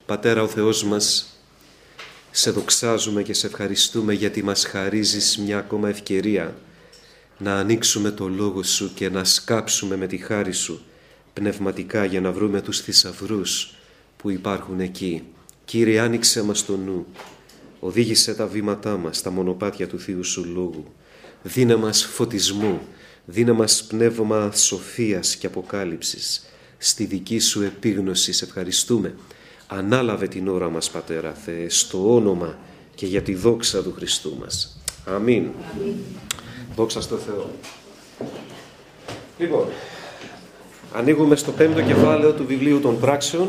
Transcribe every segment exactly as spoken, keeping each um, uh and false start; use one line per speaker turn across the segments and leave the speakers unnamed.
Πατέρα ο Θεός μας, σε δοξάζουμε και σε ευχαριστούμε γιατί μας χαρίζεις μια ακόμα ευκαιρία να ανοίξουμε το Λόγο Σου και να σκάψουμε με τη χάρη Σου πνευματικά για να βρούμε τους θησαυρούς που υπάρχουν εκεί. Κύριε, άνοιξε μας το νου, οδήγησε τα βήματά μας στα μονοπάτια του Θείου Σου Λόγου. Δίνε μας φωτισμό, δίνε μας πνεύμα σοφίας και αποκάλυψης. Στη δική Σου επίγνωση σε ευχαριστούμε. Ανάλαβε την ώρα μας, Πατέρα Θεέ, στο όνομα και για τη δόξα του Χριστού μας. Αμήν. Αμήν. Δόξα στο Θεό. Λοιπόν, ανοίγουμε στο πέμπτο κεφάλαιο του βιβλίου των Πράξεων.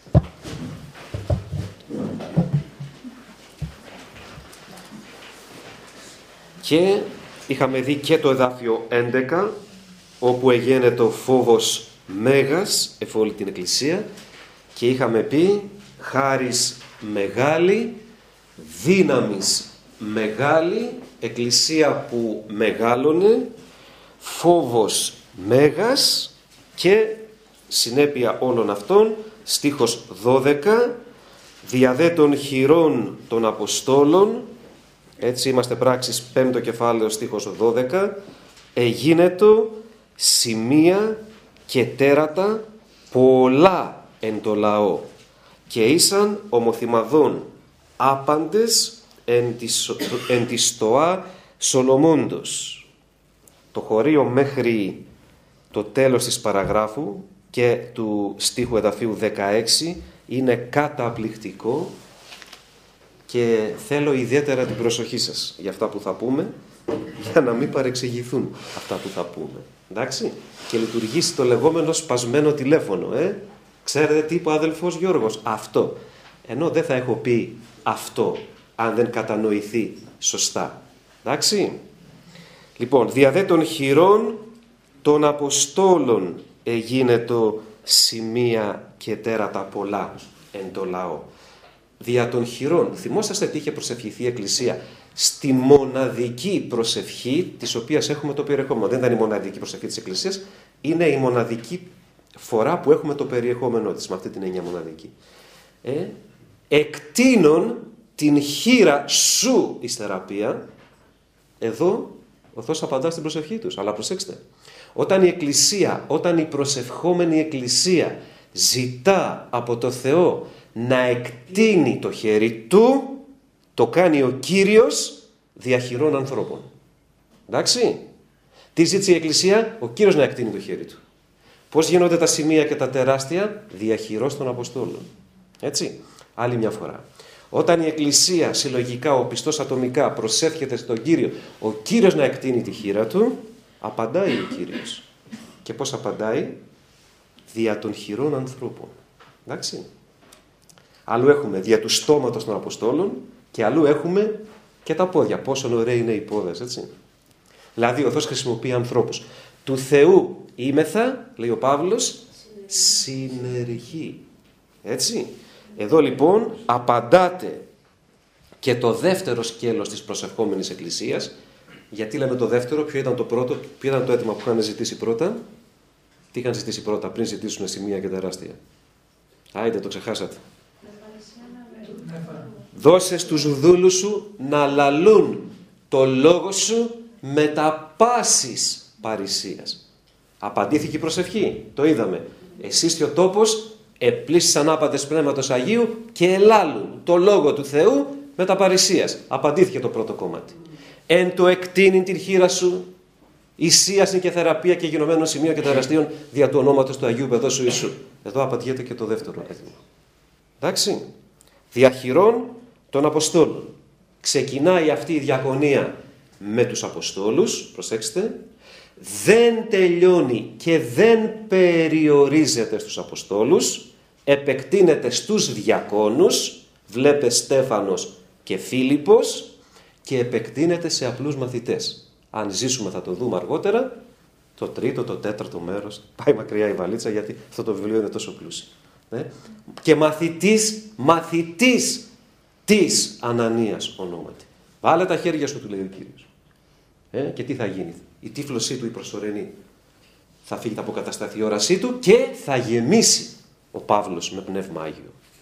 Και είχαμε δει και το εδάφιο έντεκα, όπου εγένετο ο φόβος μέγας εφ' όλη την Εκκλησία, και είχαμε πει χάρις μεγάλη, δύναμης μεγάλη, Εκκλησία που μεγάλωνε, φόβος μέγας, και συνέπεια όλων αυτών, στίχος δώδεκα, διαδέ των χειρών των Αποστόλων, έτσι είμαστε Πράξεις πέμπτο κεφάλαιο στίχος δώδεκα, εγίνετο σημεία και τέρατα πολλά εν το λαό, και ήσαν ομοθυμαδών άπαντες εν της, εν της στοά Σολομώντος. Το χωρίο μέχρι το τέλος της παραγράφου και του στίχου εδαφίου δεκαέξι είναι καταπληκτικό και θέλω ιδιαίτερα την προσοχή σας για αυτά που θα πούμε, για να μην παρεξηγηθούν αυτά που θα πούμε. Εντάξει, και λειτουργήσει το λεγόμενο σπασμένο τηλέφωνο, ε? Ξέρετε τι είπε ο αδελφός Γιώργος? Αυτό. Ενώ δεν θα έχω πει αυτό αν δεν κατανοηθεί σωστά. Εντάξει. Λοιπόν, διαδέ των χειρών των Αποστόλων εγίνετο σημεία και τέρατα πολλά εν το λαό. Δια των χειρών. Θυμόσαστε τι είχε προσευχηθεί η Εκκλησία στη μοναδική προσευχή της οποίας έχουμε το περιεχόμενο. Δεν ήταν η μοναδική προσευχή της Εκκλησίας, είναι η μοναδική φορά που έχουμε το περιεχόμενό της, με αυτή την έννοια μοναδική. Ε, εκτείνων την χείρα σου εις θεραπεία. Εδώ ο Θεός απαντά στην προσευχή τους. Αλλά προσέξτε, όταν η Εκκλησία, όταν η προσευχόμενη Εκκλησία ζητά από το Θεό να εκτείνει το χέρι του, το κάνει ο Κύριος διαχειρών ανθρώπων. Εντάξει. Τι ζήτησε η Εκκλησία? Ο Κύριος να εκτείνει το χέρι του. Πώς γίνονται τα σημεία και τα τεράστια? Διαχειρός των Αποστόλων. Έτσι. Άλλη μια φορά. Όταν η Εκκλησία συλλογικά, ο πιστός ατομικά προσεύχεται στον Κύριο, ο Κύριος να εκτείνει τη χείρα του, απαντάει ο Κύριος. Και πώς απαντάει? Δια των χειρών ανθρώπων. Εντάξει. Αλλού έχουμε δια του στόματος των Αποστόλων και αλλού έχουμε και τα πόδια. Πόσο ωραίοι είναι οι πόδες, έτσι. Δηλαδή ο Θεός χρησιμοποιεί ανθρώπους. Του Θεούήμεθα, λέει ο Παύλος, συνεργοί. Έτσι. Εδώ λοιπόν απαντάτε και το δεύτερο σκέλος της προσευχόμενης Εκκλησίας. Γιατί λέμε το δεύτερο? Ποιο ήταν το πρώτο? Ποιο ήταν το αίτημα που είχαν ζητήσει πρώτα? Τι είχαν ζητήσει πρώτα πριν ζητήσουν σημεία και τεράστια? Άιντε, το ξεχάσατε. Δώσε στους δούλους σου να λαλούν το λόγο σου με τα πάσης παρησίας. Απαντήθηκε η προσευχή, το είδαμε. Εσείς και ο τόπος επλήσεις ανάπαντες πνεύματος Αγίου και ελάλουν το λόγο του Θεού με τα παρησίας. Απαντήθηκε το πρώτο κομμάτι. Εν το εκτείνει την χείρα σου, ισίαση και θεραπεία και γινωμένων σημείων και τεραστίων δια του ονόματος του Αγίου Παιδός σου Ιησού. Εδώ απαντιέται και το δεύτερο αίτημα. Εντάξει. Διαχειρών των Αποστόλων. Ξεκινάει αυτή η διακονία με τους Αποστόλους, προσέξτε, δεν τελειώνει και δεν περιορίζεται στους Αποστόλους, επεκτείνεται στους διακόνους, βλέπε Στέφανος και Φίλιππος, και επεκτείνεται σε απλούς μαθητές. Αν ζήσουμε θα το δούμε αργότερα, το τρίτο, το τέταρτο μέρος, πάει μακριά η βαλίτσα γιατί αυτό το βιβλίο είναι τόσο πλούσιο. Ε? Και μαθητής, μαθητής της Ανανίας ονόματι. Βάλε τα χέρια σου, του λέει ο Κύριος. Ε? Και τι θα γίνει? Η τύφλωσή του η προσωρινή θα φύγει, θα αποκατασταθεί η όρασή του και θα γεμίσει ο Παύλος με πνεύμα Άγιο.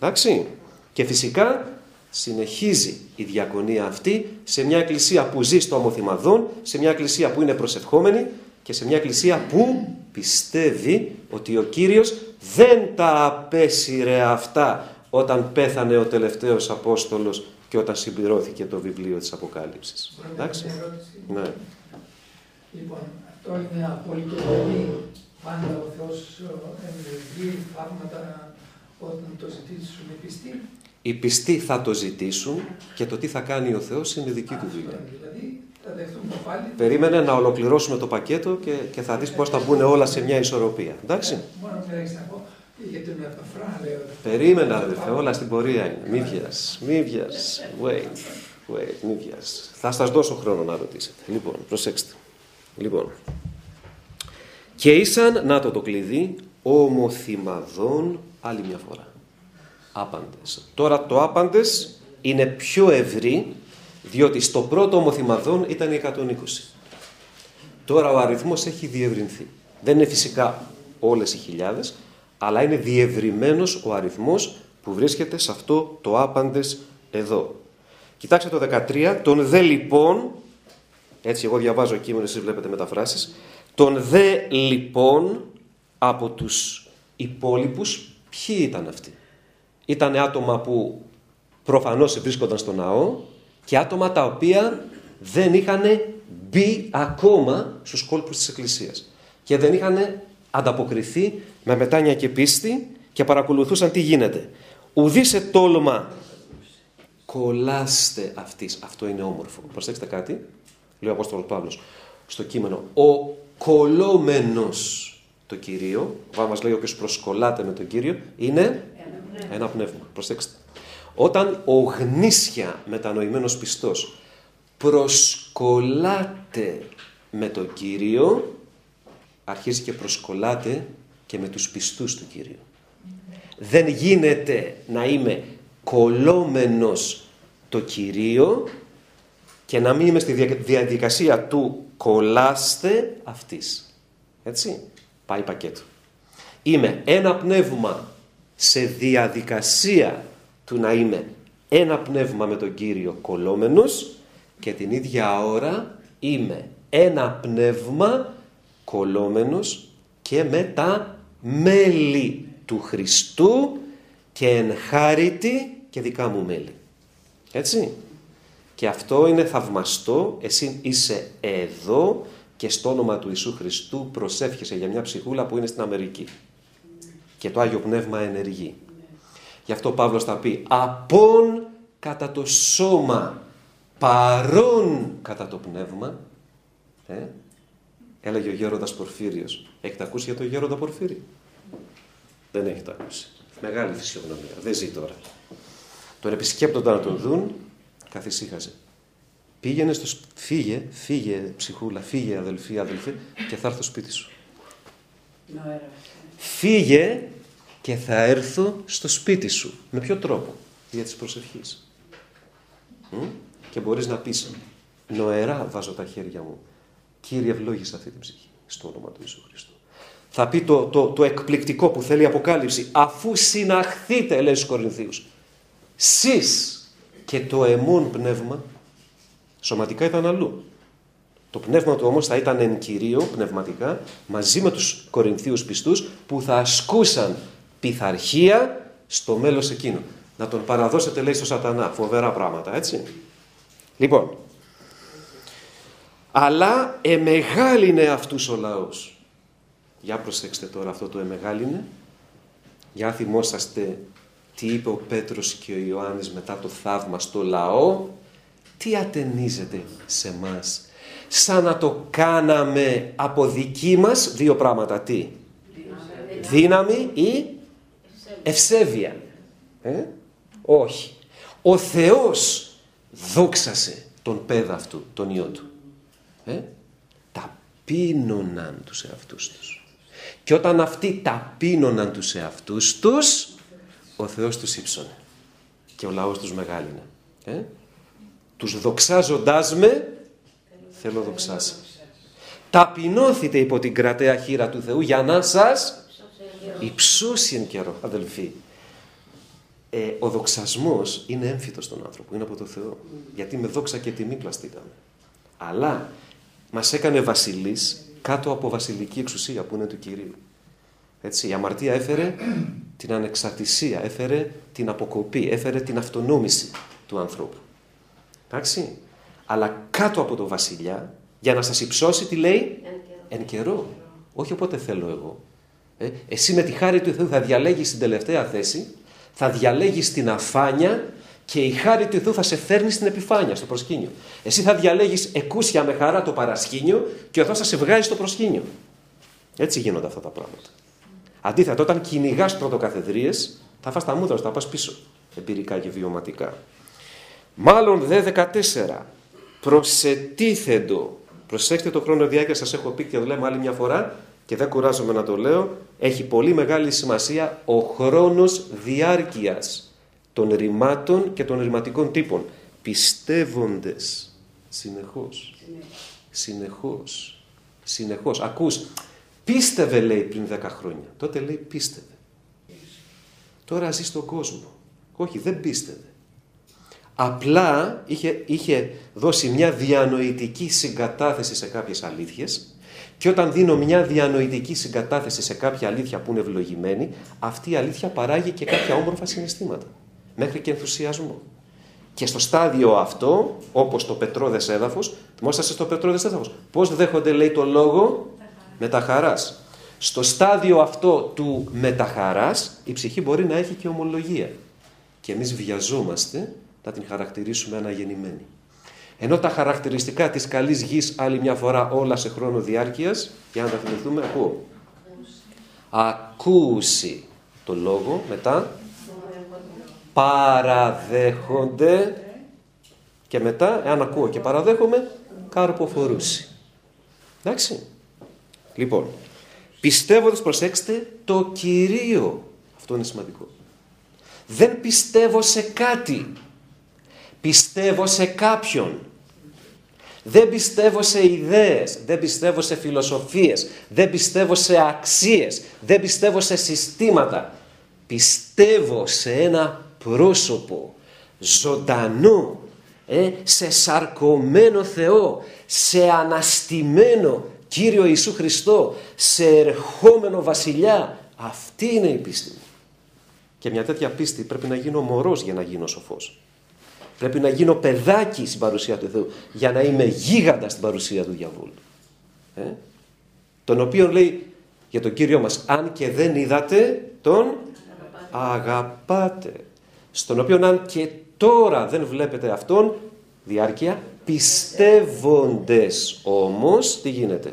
Εντάξει. Και φυσικά συνεχίζει η διακονία αυτή σε μια εκκλησία που ζει στο ομοθυμαδόν, σε μια εκκλησία που είναι προσευχόμενη και σε μια εκκλησία που πιστεύει ότι ο Κύριος δεν τα απέσυρε αυτά όταν πέθανε ο τελευταίος Απόστολος και όταν συμπληρώθηκε το βιβλίο της Αποκάλυψης. Εντάξει. Ναι.
Λοιπόν, αυτό είναι απόλυτο, δηλαδή πάντα ο Θεός ενεργεί θαύματα όταν το ζητήσουν οι πιστοί.
Οι πιστοί θα το ζητήσουν και το τι θα κάνει ο Θεός είναι δική του δουλειά.
Δηλαδή, θα δεχτούν το πάλι.
Περίμενε να ολοκληρώσουμε το πακέτο και, και θα δεις πώς θα μπουν όλα σε μια ισορροπία. Εντάξει.
Μόνο μια έχεις να πω για την Επαφρά, λέω.
Περίμενε, αδελφέ, όλα στην πορεία είναι. Μη βιάς, μη βιάς. Wait, wait, μη βιάς. Θα σας δώσω χρόνο να ρωτήσετε. Λοιπόν, προσέξτε. Λοιπόν. Και ήσαν, να το το κλειδί, ομοθυμαδών άλλη μια φορά. Άπαντες. Τώρα το άπαντες είναι πιο ευρύ, διότι στο πρώτο ομοθυμαδόν ήταν οι εκατόν είκοσι. Τώρα ο αριθμός έχει διευρυνθεί. Δεν είναι φυσικά όλες οι χιλιάδες, αλλά είναι διευρυμένος ο αριθμός που βρίσκεται σε αυτό το άπαντες εδώ. Κοιτάξτε το δεκατρία, τον δε λοιπόν, έτσι εγώ διαβάζω κείμενο, εσείς βλέπετε μεταφράσεις, τον δε λοιπόν από τους υπόλοιπους, ποιοι ήταν αυτοί? Ήταν άτομα που προφανώς βρίσκονταν στο ναό και άτομα τα οποία δεν είχαν μπει ακόμα στους κόλπους της Εκκλησίας και δεν είχαν ανταποκριθεί με μετάνοια και πίστη και παρακολουθούσαν τι γίνεται. Ουδήσε τόλμα κολλάστε αυτής. Αυτό είναι όμορφο. Προσέξτε κάτι, λέει ο Απόστολος Παύλος στο κείμενο. Ο κολλόμενος το Κυρίο, ο μας λέει όποιος προσκολάται με τον Κύριο, είναι ένα πνεύμα. Προσέξτε. Όταν ο γνήσια μετανοημένος πιστός προσκολάται με τον Κύριο, αρχίζει και προσκολάται και με τους πιστούς του Κυρίου. Δεν γίνεται να είμαι κολλόμενος το Κυρίο και να μην είμαι στη διαδικασία του κολλάστε αυτής. Έτσι. Πάει πακέτο. Είμαι ένα πνεύμα σε διαδικασία του να είμαι ένα πνεύμα με τον Κύριο κολλόμενος και την ίδια ώρα είμαι ένα πνεύμα κολλόμενος και με τα μέλη του Χριστού και ενχάρητη και δικά μου μέλη. Έτσι. Και αυτό είναι θαυμαστό. Εσύ είσαι εδώ και στο όνομα του Ιησού Χριστού προσεύχεσαι για μια ψυχούλα που είναι στην Αμερική. Και το Άγιο Πνεύμα ενεργεί. Γι' αυτό ο Παύλος θα πει απόν κατά το σώμα, παρόν κατά το πνεύμα. Ε? Έλεγε ο γέροντας Πορφύριος. Έχετε ακούσει για τον γέροντα Πορφύριο? Δεν έχετε ακούσει. Μεγάλη φυσιογνωμία. Δεν ζει τώρα. Τον επισκέπτονταν να τον δουν, καθησύχαζε. Πήγαινε στο σπ... Φύγε, φύγε ψυχούλα, φύγε αδελφή, αδελφή και θα έρθω σπίτι σου. Φύγε και θα έρθω στο σπίτι σου. Με ποιο τρόπο? Για τις προσευχής. Μ? Και μπορείς να πεις νοερά βάζω τα χέρια μου. Κύριε ευλόγησε αυτή την ψυχή στο όνομα του Ιησού Χριστού. Θα πει το, το, το εκπληκτικό που θέλει η Αποκάλυψη. Αφού συναχθείτε, λέει στους Κορινθίους, σεις και το αιμόν πνεύμα, σωματικά ήταν αλλού. Το πνεύμα του όμως θα ήταν εν κυρίω πνευματικά μαζί με τους Κορινθίους πιστούς που θα ασκούσαν πειθαρχία στο μέλος εκείνο. Να τον παραδώσετε, λέει, στο σατανά. Φοβερά πράγματα, έτσι. Λοιπόν, αλλά εμεγάλινε αυτούς ο λαός. Για προσέξτε τώρα αυτό το εμεγάλινε. Για θυμόσαστε τι είπε ο Πέτρος και ο Ιωάννης μετά το θαύμα στο λαό. Τι ατενίζεται σε μας? Σαν να το κάναμε από δική μας δύο πράγματα. Τι? Δύναμη ή ευσέβεια? Ε? Όχι. Ο Θεός δόξασε τον παίδα αυτού, τον Υιό του. Ε? Ταπείνωναν τους εαυτούς τους. Και όταν αυτοί ταπείνωναν τους εαυτούς τους, ο Θεός τους ύψωνε. Και ο λαός τους μεγάλυνε. Ε? Τους δοξάζοντάς με, θέλω δοξάσει. Ταπεινώθητε υπό την κρατέα χείρα του Θεού για να σας υψώσει εν καιρό, αδελφοί. ε, ο δοξασμός είναι έμφυτος στον άνθρωπο, είναι από το Θεό. Γιατί με δόξα και τιμή πλαστήκαμε. Αλλά μας έκανε βασιλείς κάτω από βασιλική εξουσία που είναι του Κυρίου. Έτσι, η αμαρτία έφερε την ανεξαρτησία, έφερε την αποκοπή, έφερε την αυτονόμηση του ανθρώπου. Εντάξει. Αλλά κάτω από το βασιλιά, για να σας υψώσει, τι λέει, εν καιρό. Όχι όποτε θέλω εγώ. Ε, εσύ με τη χάρη του Θεού θα διαλέγεις την τελευταία θέση, θα διαλέγεις την αφάνεια και η χάρη του Θεού θα σε φέρνει στην επιφάνεια, στο προσκήνιο. Εσύ θα διαλέγεις εκούσια με χαρά το παρασκήνιο και ο Θεός θα σε βγάζει στο προσκήνιο. Έτσι γίνονται αυτά τα πράγματα. Αντίθετα, όταν κυνηγάς πρωτοκαθεδρίες, θα φας τα μούτρα σου, θα πας πίσω, εμπειρικά και βιωματικά. Μάλλον δε δεκατέσσερα, προσετίθεντο. Προσέξτε το χρόνο διάρκεια, σας έχω πει και το λέμε άλλη μια φορά και δεν κουράζομαι να το λέω. Έχει πολύ μεγάλη σημασία ο χρόνος διάρκειας των ρημάτων και των ρηματικών τύπων. Πιστεύοντες συνεχώς. Συνεχώς. Συνεχώς. Ακούς, πίστευε λέει πριν δέκα χρόνια. Τότε λέει πίστευε. Τώρα ζει στον κόσμο. Όχι, δεν πίστευε. Απλά είχε, είχε δώσει μια διανοητική συγκατάθεση σε κάποιες αλήθειες και όταν δίνω μια διανοητική συγκατάθεση σε κάποια αλήθεια που είναι ευλογημένη, αυτή η αλήθεια παράγει και κάποια όμορφα συναισθήματα, μέχρι και ενθουσιασμό. Και στο στάδιο αυτό, όπως το πετρώδες έδαφος, θυμόσαστε στο πετρώδες έδαφος, πώς δέχονται λέει το λόγο μεταχαράς. Στο στάδιο αυτό του μεταχαράς, η ψυχή μπορεί να έχει και ομολογία. Και εμείς βιαζόμαστε να την χαρακτηρίσουμε αναγεννημένη. Ενώ τα χαρακτηριστικά της καλής γης, άλλη μια φορά όλα σε χρόνο διάρκειας, για να τα θυμηθούμε, ακούω. Ακούσει το λόγο, μετά παραδέχονται και μετά, εάν ακούω και παραδέχομαι, καρποφορούσει. Εντάξει. Λοιπόν, πιστεύοντας, προσέξτε, το Κυρίο. Αυτό είναι σημαντικό. Δεν πιστεύω σε κάτι. Πιστεύω σε κάποιον. Δεν πιστεύω σε ιδέες. Δεν πιστεύω σε φιλοσοφίες. Δεν πιστεύω σε αξίες. Δεν πιστεύω σε συστήματα. Πιστεύω σε ένα πρόσωπο ζωντανό, ε, σε σαρκωμένο Θεό, σε αναστημένο Κύριο Ιησού Χριστό, σε ερχόμενο βασιλιά. Αυτή είναι η πίστη μου. Και μια τέτοια πίστη πρέπει να γίνω μωρός για να γίνω σοφός. Πρέπει να γίνω παιδάκι στην παρουσία του Θεού για να είμαι γίγαντας στην παρουσία του διαβόλου. Ε? Τον οποίον λέει για τον Κύριο μας, αν και δεν είδατε, τον αγαπάτε. Στον οποίον αν και τώρα δεν βλέπετε αυτόν, διάρκεια, πιστεύοντες όμως, τι γίνεται?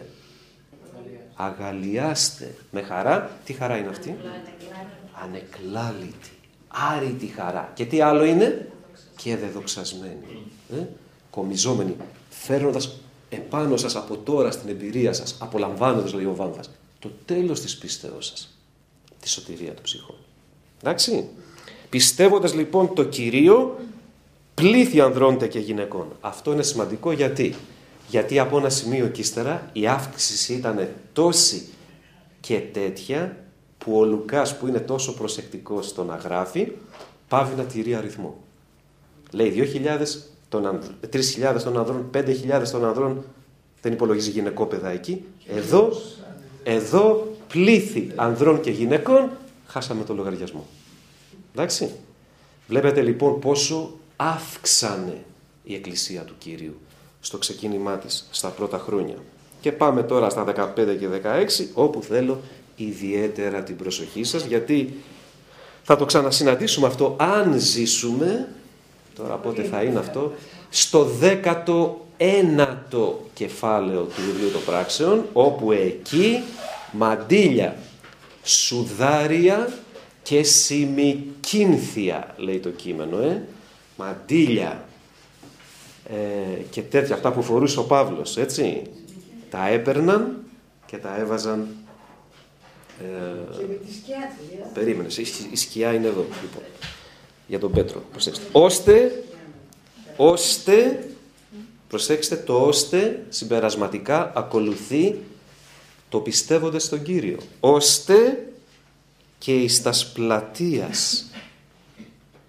Αγαλιάστε με χαρά. Τι χαρά είναι αυτή? Ανεκλάλητη, άρρητη χαρά. Και τι άλλο είναι? Και δεδοξασμένη, ε? κομιζόμενη, φέρνοντας επάνω σας από τώρα στην εμπειρία σας, απολαμβάνοντας, λέει ο Βάμβας, το τέλος της πίστεως σας, τη σωτηρία των ψυχών. Εντάξει. Πιστεύοντας λοιπόν το Κυρίο, πλήθη ανδρών και γυναικών. Αυτό είναι σημαντικό γιατί. Γιατί από ένα σημείο και ύστερα η αύξηση ήταν τόση και τέτοια που ο Λουκάς που είναι τόσο προσεκτικός στο να γράφει, πάβει να τηρεί αριθμό. Λέει δύο χιλιάδες των ανδρών, τρεις χιλιάδες των ανδρών, πέντε χιλιάδες των ανδρών, δεν υπολογίζει γυναικόπαιδα εκεί. Εδώ, εδώ πλήθη ανδρών και γυναικών, χάσαμε το λογαριασμό. Εντάξει. Βλέπετε λοιπόν πόσο αύξανε η Εκκλησία του Κυρίου στο ξεκίνημά της στα πρώτα χρόνια. Και πάμε τώρα στα δεκαπέντε και δεκαέξι, όπου θέλω ιδιαίτερα την προσοχή σας, γιατί θα το ξανασυναντήσουμε αυτό αν ζήσουμε, τώρα πότε θα είναι αυτό, στο δέκατο ένατο κεφάλαιο του βιβλίου των πράξεων, όπου εκεί μαντήλια, σουδάρια και σημικίνθια, λέει το κείμενο, ε? μαντήλια ε, και τέτοια, αυτά που φορούσε ο Παύλος, έτσι, τα έπαιρναν και τα έβαζαν ε,
και με τη σκιά του, ε?
περίμενες, η, η σκιά είναι εδώ λοιπόν, για τον Πέτρο, προσέξτε, ώστε ώστε προσέξτε, το ώστε συμπερασματικά ακολουθεί το πιστεύοντας στον Κύριο, ώστε και εις τας πλατείας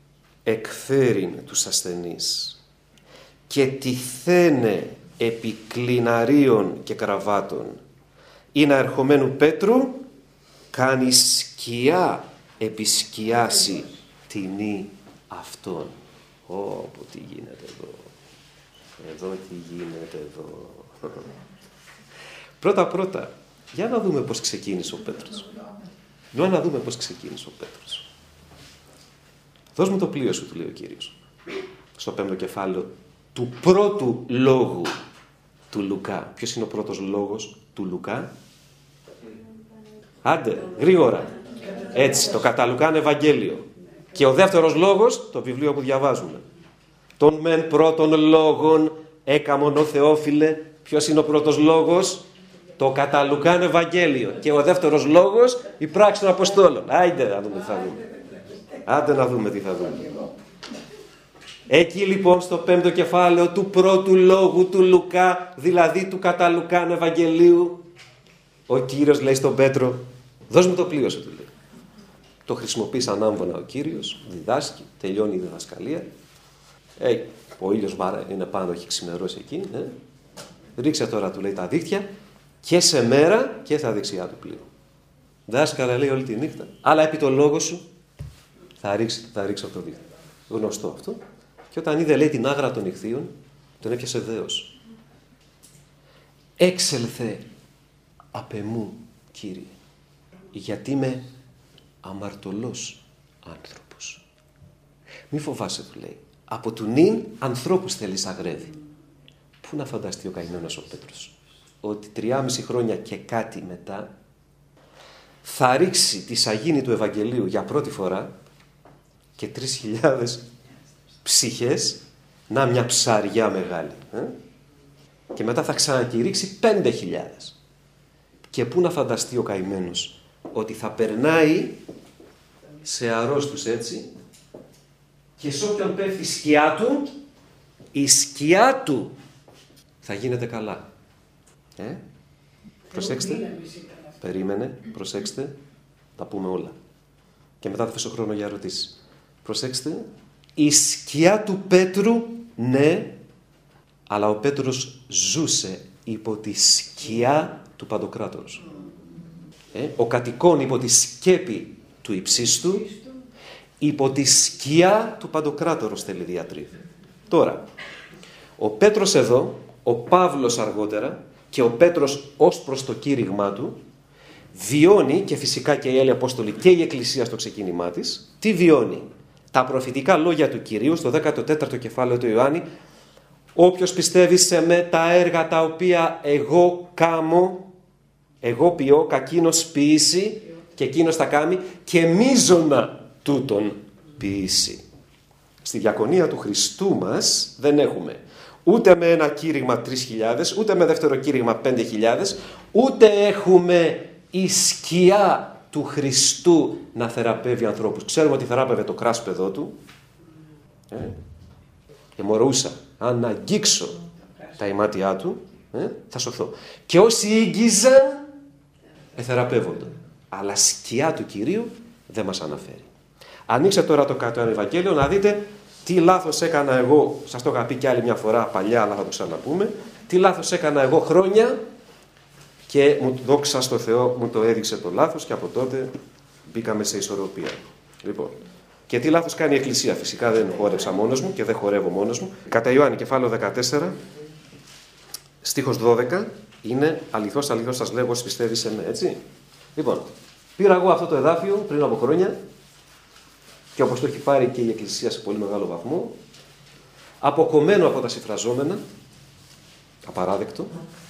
εκφέρειν τους ασθενείς και τυθένε επί κλιναρίων και κραβάτων, ή να ερχομένου Πέτρου κάνει σκιά επισκιάσει τινή αυτόν. Ω, τι γίνεται εδώ. Εδώ τι γίνεται εδώ. Πρώτα πρώτα, για να δούμε πώς ξεκίνησε ο Πέτρος. Για να δούμε πώς ξεκίνησε ο Πέτρος. Δώσ' μου το πλοίο σου, του λέει ο Κύριος. Στο πέμπτο κεφάλαιο του πρώτου λόγου του Λουκά. Ποιος είναι ο πρώτος λόγος του Λουκά? Άντε, γρήγορα. Έτσι, το κατά Λουκάν Ευαγγέλιο. Και ο δεύτερος λόγος, το βιβλίο που διαβάζουμε. Τον μεν πρώτον λόγων έκαμον ο Θεόφιλε. Ποιος είναι ο πρώτος λόγος? Το κατά Λουκάν Ευαγγέλιο. Και ο δεύτερος λόγος, η πράξη των Αποστόλων. Άιντε να δούμε τι θα δούμε. Άντε να δούμε τι θα δούμε. Εκεί λοιπόν στο πέμπτο κεφάλαιο του πρώτου λόγου του Λουκά, δηλαδή του κατά Λουκάν Ευαγγελίου, ο Κύριος λέει στον Πέτρο, δώσ' μου το πλοίο σου, του λέει. Το χρησιμοποιεί σαν άμβονα ο Κύριος, διδάσκει, τελειώνει η διδασκαλία. Ε, ο ήλιος είναι πάνω, έχει ξημερώσει εκεί. Ε. Ρίξε τώρα, του λέει, τα δίχτυα και σε μέρα και στα δεξιά του πλοίου. Δάσκαλα, λέει, όλη τη νύχτα, αλλά επί το λόγο σου θα ρίξω, θα ρίξω το δίχτυ. Γνωστό αυτό. Και όταν είδε, λέει, την άγρα των ιχθύων, τον έπιασε δέος. Έξελθε απ' εμού, Κύριε, γιατί είμαι αμαρτωλός άνθρωπος. Μη φοβάσαι, του λέει. Από του νυν ανθρώπους θέλεις αγρεύει. Πού να φανταστεί ο καημένος ο Πέτρος ότι τριάμιση χρόνια και κάτι μετά θα ρίξει τη σαγίνη του Ευαγγελίου για πρώτη φορά και τρεις χιλιάδες ψυχές, να μια ψαριά μεγάλη. Ε? Και μετά θα ξανακηρύξει πέντε χιλιάδες. Και πού να φανταστεί ο καημένος ότι θα περνάει σε αρρώστους έτσι και σε όποιον πέφτει η σκιά του, η σκιά του θα γίνεται καλά. Ε? Προσέξτε. Περίμενε, προσέξτε. Τα πούμε όλα. Και μετά θα αφήσω χρόνο για ερωτήσεις. Προσέξτε. Η σκιά του Πέτρου, ναι, αλλά ο Πέτρος ζούσε υπό τη σκιά του Παντοκράτορος. Ε? Ο κατοικών υπό τη σκέπη του υψίστου, υπό τη σκιά του Παντοκράτορος θέλει διατρίβει. Τώρα, ο Πέτρος εδώ, ο Παύλος αργότερα και ο Πέτρος ως προς το κήρυγμά του βιώνει, και φυσικά και οι άλλοι Απόστολοι και η Εκκλησία στο ξεκίνημά της, τι βιώνει? Τα προφητικά λόγια του Κυρίου στο δέκατο τέταρτο κεφάλαιο του Ιωάννη, όποιος πιστεύει σε με τα έργα τα οποία εγώ κάμω, εγώ ποιώ, κακίνος ποιήσει και εκείνος θα κάμει και μείζωνα τούτον ποιήσει. Στη διακονία του Χριστού μας δεν έχουμε ούτε με ένα κήρυγμα τρεις χιλιάδες, ούτε με δεύτερο κήρυγμα πέντε χιλιάδες, ούτε έχουμε η σκιά του Χριστού να θεραπεύει ανθρώπους. Ξέρουμε ότι θεράπευε το κράσπεδό του. Ε, εμορούσα. Αν αγγίξω τα ημάτια του, ε, θα σωθώ. Και όσοι ήγγιζαν, εθεραπεύονται. Αλλά σκιά του Κυρίου δεν μας αναφέρει. Ανοίξτε τώρα το κάτω Ευαγγέλιο να δείτε τι λάθος έκανα εγώ. Σας το είχα πει και άλλη μια φορά παλιά, αλλά θα το ξαναπούμε. Τι λάθος έκανα εγώ χρόνια και μου, δόξα στο Θεό, μου το έδειξε το λάθος και από τότε μπήκαμε σε ισορροπία. Λοιπόν, και τι λάθος κάνει η Εκκλησία? Φυσικά δεν χόρεψα μόνος μου και δεν χορεύω μόνος μου. Κατά Ιωάννη κεφάλαιο δεκατέσσερα, στίχος δώδεκα, είναι αληθώς, αληθώς σας λέγω, όσοι πιστεύει σε με, έτσι. Λοιπόν, πήρα εγώ αυτό το εδάφιο πριν από χρόνια και όπως το έχει πάρει και η Εκκλησία σε πολύ μεγάλο βαθμό, αποκομμένο από τα συμφραζόμενα, απαράδεκτο,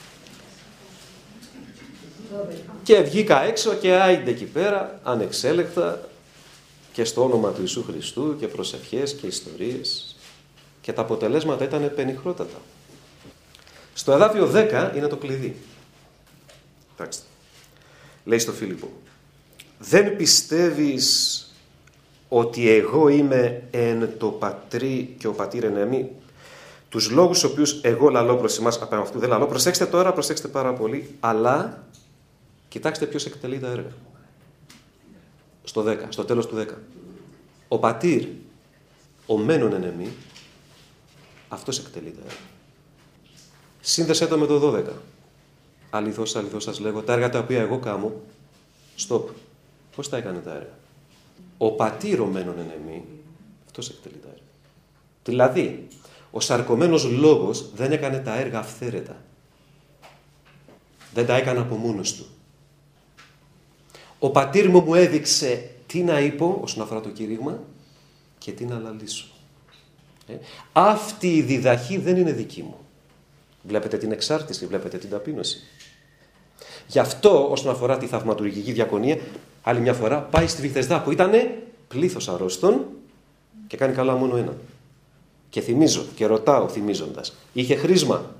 και βγήκα έξω και άιντε εκεί πέρα ανεξέλεκτα και στο όνομα του Ιησού Χριστού και προσευχές και ιστορίες, και τα αποτελέσματα ήταν πενιχρότατα. Στο εδάφιο δέκα είναι το κλειδί. Εντάξει. Λέει στο Φίλιππο, δεν πιστεύεις ότι εγώ είμαι εν το πατρί και ο πατήρ εν εμεί? Τους λόγους στους οποίους εγώ λαλώ προς εμάς, απ' αυτού δεν λαλώ. Προσέξτε τώρα, προσέξτε πάρα πολύ, αλλά κοιτάξτε ποιος εκτελεί τα έργα. Στο δέκα, στο τέλος του δέκα. Ο πατήρ ο μένον εν εμεί, αυτός εκτελεί τα έργα. Σύνδεσέ το με το δώδεκα. Αληθώς, αληθώς σας λέγω, τα έργα τα οποία εγώ κάμω, stop. Πώς τα έκανε τα έργα? Ο πατήρ ο μένον εν εμεί, αυτός εκτελεί τα έργα. Δηλαδή, ο σαρκωμένος λόγος δεν έκανε τα έργα αυθαίρετα. Δεν τα έκανε από μόνος του. Ο πατήρ μου μου έδειξε τι να είπω όσον αφορά το κήρυγμα και τι να λαλήσω. Ε? Αυτή η διδαχή δεν είναι δική μου. Βλέπετε την εξάρτηση, βλέπετε την ταπείνωση. Γι' αυτό όσον αφορά τη θαυματουργική διακονία, άλλη μια φορά πάει στη Βηθεσδά που ήταν πλήθος αρρώστων και κάνει καλά μόνο ένα. Και θυμίζω και ρωτάω θυμίζοντας, είχε χρήσμα,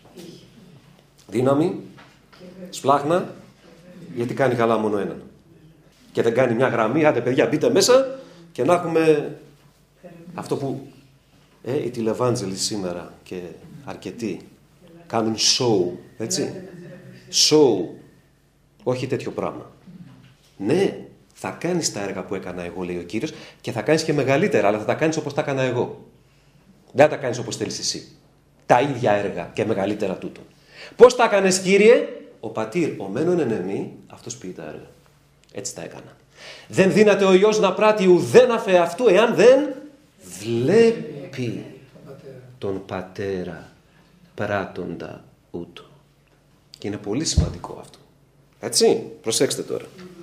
δύναμη, σπλάχνα, γιατί κάνει καλά μόνο έναν. Και δεν κάνει μια γραμμή, άντε παιδιά μπείτε μέσα και να έχουμε αυτό που ε, οι τηλεβάντζελοι σήμερα και αρκετοί κάνουν show, έτσι. Show, όχι τέτοιο πράγμα. Ναι, θα κάνεις τα έργα που έκανα εγώ, λέει ο Κύριος, και θα κάνεις και μεγαλύτερα, αλλά θα τα κάνεις όπως τα έκανα εγώ. Δεν θα τα κάνεις όπως θέλεις εσύ. Τα ίδια έργα και μεγαλύτερα τούτο. Πώς τα έκανες, Κύριε? Ο πατήρ, ο μένον εν εμεί, αυτός ποιεί τα έργα. Έτσι τα έκανα. Δεν δύναται ο Υιός να πράττει ουδέν αφ' εαυτού εάν δεν βλέπει τον Πατέρα πράττοντα ούτω. Και είναι πολύ σημαντικό αυτό. Έτσι, προσέξτε τώρα.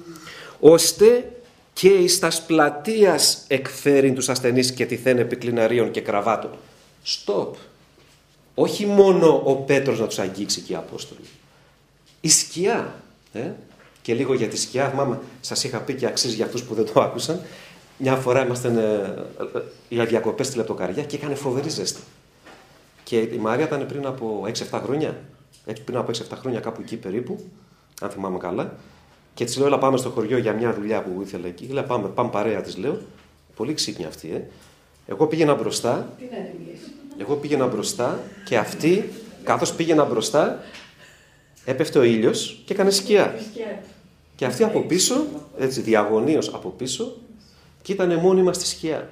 Ώστε και εις τας πλατείας εκφέρειν τους ασθενείς και τυθέν επικλιναρίων και κραβάτων. Στοπ. Όχι μόνο ο Πέτρος να τους αγγίξει και οι Απόστολοι. Η σκιά. Ε? Και λίγο για τη σκιά, μάμα, σας είχα πει και αξίζει για αυτούς που δεν το άκουσαν. Μια φορά ήμασταν ε, ε, για διακοπές στη Λεπτοκαριά και έκανε φοβερή ζέστη. Και η Μαρία ήταν πριν από έξι εφτά χρόνια. Έτσι, πριν από έξι εφτά χρόνια, κάπου εκεί περίπου, αν θυμάμαι καλά. Και της λέω, έλα πάμε στο χωριό για μια δουλειά που ήθελα εκεί. Λέω, πάμε, πάμε παρέα, της λέω. Πολύ ξύπνια αυτή, ε. Εγώ πήγαινα μπροστά. Εγώ πήγαινα μπροστά και αυτή, καθώς πήγαινα μπροστά, έπεφτε ο ήλιος και έκανε σκιά. Και αυτή από πίσω, έτσι διαγωνίως από πίσω, και ήταν μόνιμα στη σκιά.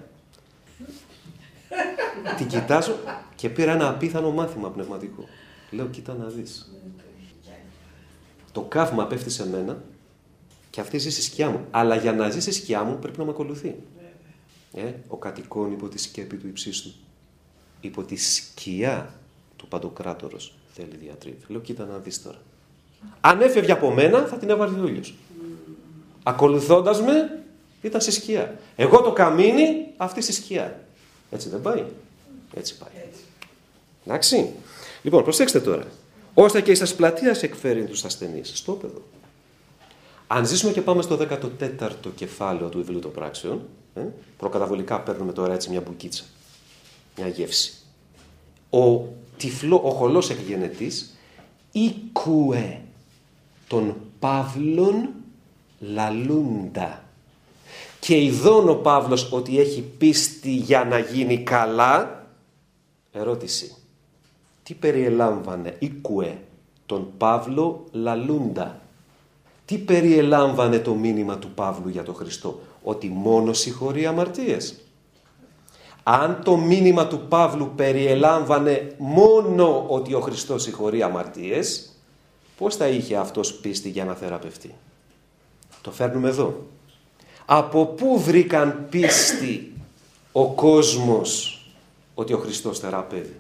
Την κοιτάζω και πήρα ένα απίθανο μάθημα πνευματικό. Λέω, κοίτα να δεις. Το καύμα πέφτει σε μένα και αυτή ζει στη σκιά μου. Αλλά για να ζει στη σκιά μου πρέπει να με ακολουθεί. Ε, ο κατοικών υπό τη σκέπη του υψίστου. Υπό τη σκιά του Παντοκράτορος θέλει διατρίβει. Λέω, κοίτα να δεις τώρα. Αν έφευγε από μένα θα την έβαλε ο ήλιος. Ακολουθώντας με ήταν στη σκιά. Εγώ το καμίνι, αυτή στη σκιά. Έτσι δεν πάει? Έτσι πάει. Εντάξει. Λοιπόν, προσέξτε τώρα. Ώστε και εις τας πλατείας εκφέρειν τους ασθενείς. Στο παιδό. Αν ζήσουμε και πάμε στο δέκατο τέταρτο κεφάλαιο του βιβλίου των πράξεων, ε, προκαταβολικά παίρνουμε τώρα έτσι μια μπουκίτσα, μια γεύση. Ο, τυφλό, ο χολός εκγενετής οίκουε τον Παύλον λαλούντα. Και ειδών ο Παύλος ότι έχει πίστη για να γίνει καλά. Ερώτηση. Τι περιελάμβανε οίκουε τον Παύλο λαλούντα? Τι περιελάμβανε το μήνυμα του Παύλου για τον Χριστό? Ότι μόνο συγχωρεί αμαρτίες. Αν το μήνυμα του Παύλου περιελάμβανε μόνο ότι ο Χριστός συγχωρεί αμαρτίες, πώς θα είχε αυτός πίστη για να θεραπευτεί? Το φέρνουμε εδώ. Από πού βρήκαν πίστη ο κόσμος ότι ο Χριστός θεραπεύει?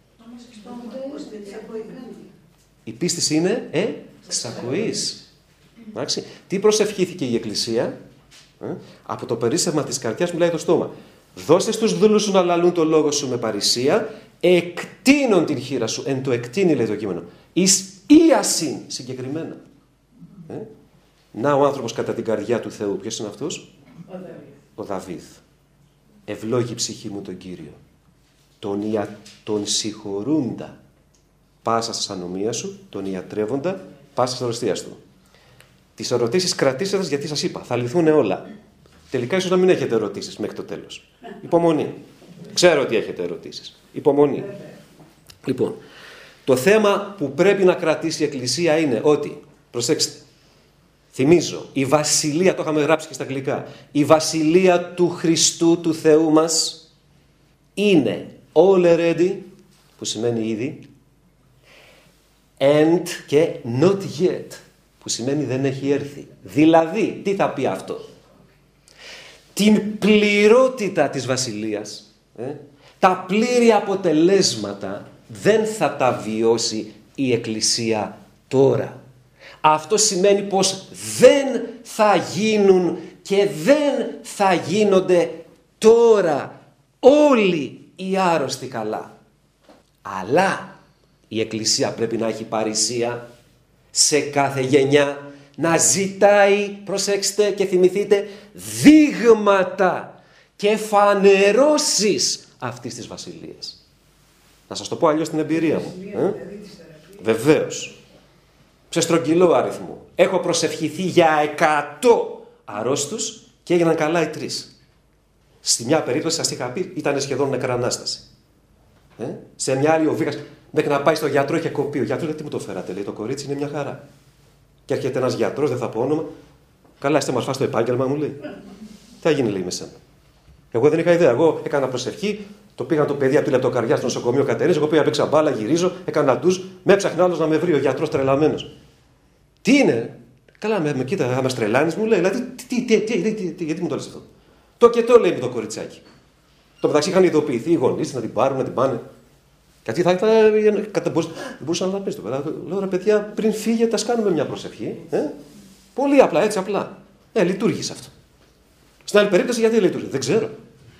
Η πίστη είναι ε, εξακοής. Τι προσευχήθηκε η Εκκλησία? Ε? Από το περίσσευμα της καρδιάς μιλάει το στόμα. Δώσε στους δούλους σου να λαλούν το λόγο σου με παρησία, εκτείνον την χείρα σου. Εν το εκτείνει, λέει το κείμενο. Εις ίασιν, συγκεκριμένα. Ε? Να ο άνθρωπος κατά την καρδιά του Θεού. Ποιος είναι αυτός? Ο Δαβίδ. Ο Δαβίδ. Ευλόγη ψυχή μου τον Κύριο. Τον, ια... τον συγχωρούντα πάσα στα ανομία σου, τον ιατρεύοντα πάσα στα αρρωστίας του. Τις ερωτήσεις κρατήστε τις, γιατί σας είπα, θα λυθούν όλα. Τελικά ίσως να μην έχετε ερωτήσεις μέχρι το τέλος. Υπομονή. Ξέρω ότι έχετε ερωτήσεις. Υπομονή. Λοιπόν, το θέμα που πρέπει να κρατήσει η Εκκλησία είναι ότι, προσέξτε, θυμίζω, η βασιλεία, το είχαμε γράψει και στα αγγλικά, η βασιλεία του Χριστού, του Θεού μας, είναι already, που σημαίνει ήδη, and και not yet, που σημαίνει δεν έχει έρθει. Δηλαδή, τι θα πει αυτό? Την πληρότητα της Βασιλείας, ε, τα πλήρη αποτελέσματα δεν θα τα βιώσει η Εκκλησία τώρα. Αυτό σημαίνει πως δεν θα γίνουν και δεν θα γίνονται τώρα όλοι οι άρρωστοι καλά. Αλλά η Εκκλησία πρέπει να έχει παρησία σε κάθε γενιά, να ζητάει, προσέξτε και θυμηθείτε, δείγματα και φανερώσεις αυτής της Βασιλείας. Να σας το πω αλλιώς την εμπειρία μου. Ε? Βεβαίως. Σε στρογγυλό αριθμό. Έχω προσευχηθεί για εκατό αρρώστους και έγιναν καλά οι τρεις. Στη μια περίπτωση, σας είχα πει, ήταν σχεδόν νεκρανάσταση. Ε? Σε μια άλλη ο Βίκας, μέχρι να πάει στο γιατρό, είχε κοπεί. Ο γιατρός λέει: τι μου το φέρατε, λέει, το κορίτσι είναι μια χαρά. Και έρχεται ένας γιατρός, δεν θα πω όνομα. Καλά, είστε μορφά στο επάγγελμα, μου λέει. Τι θα γίνει, λέει, με σένα? Εγώ δεν είχα ιδέα. Εγώ έκανα προσευχή, το πήγαν το παιδί από τη λεπτοκαρδιά στο νοσοκομείο Κατερίνης. Εγώ πήγα παίξα μπάλα, γυρίζω, έκανα ντουζ, με έψαχνε άλλος να με βρει, ο γιατρός τρελαμένος. Τι είναι? Καλά, με, με κοίτα, θα με τρελάνεις, μου λέει. Δηλαδή, τι, τι, τι, τι, τι, τι, γιατί μου το λες αυτό? Το και το λέει με το κοριτσάκι. Το μεταξύ είχαν ειδοποιηθεί οι γονείς να την πάρουν, να την πάνε. Γιατί θα ήταν. Δεν μπορούσαν να τα πέσουν. Λέω: ρε παιδιά, πριν φύγετε, ας κάνουμε μια προσευχή. Ε? Πολύ απλά, έτσι απλά. Ε, λειτουργήσε αυτό. Στην άλλη περίπτωση, γιατί λειτουργήσε? Δεν ξέρω.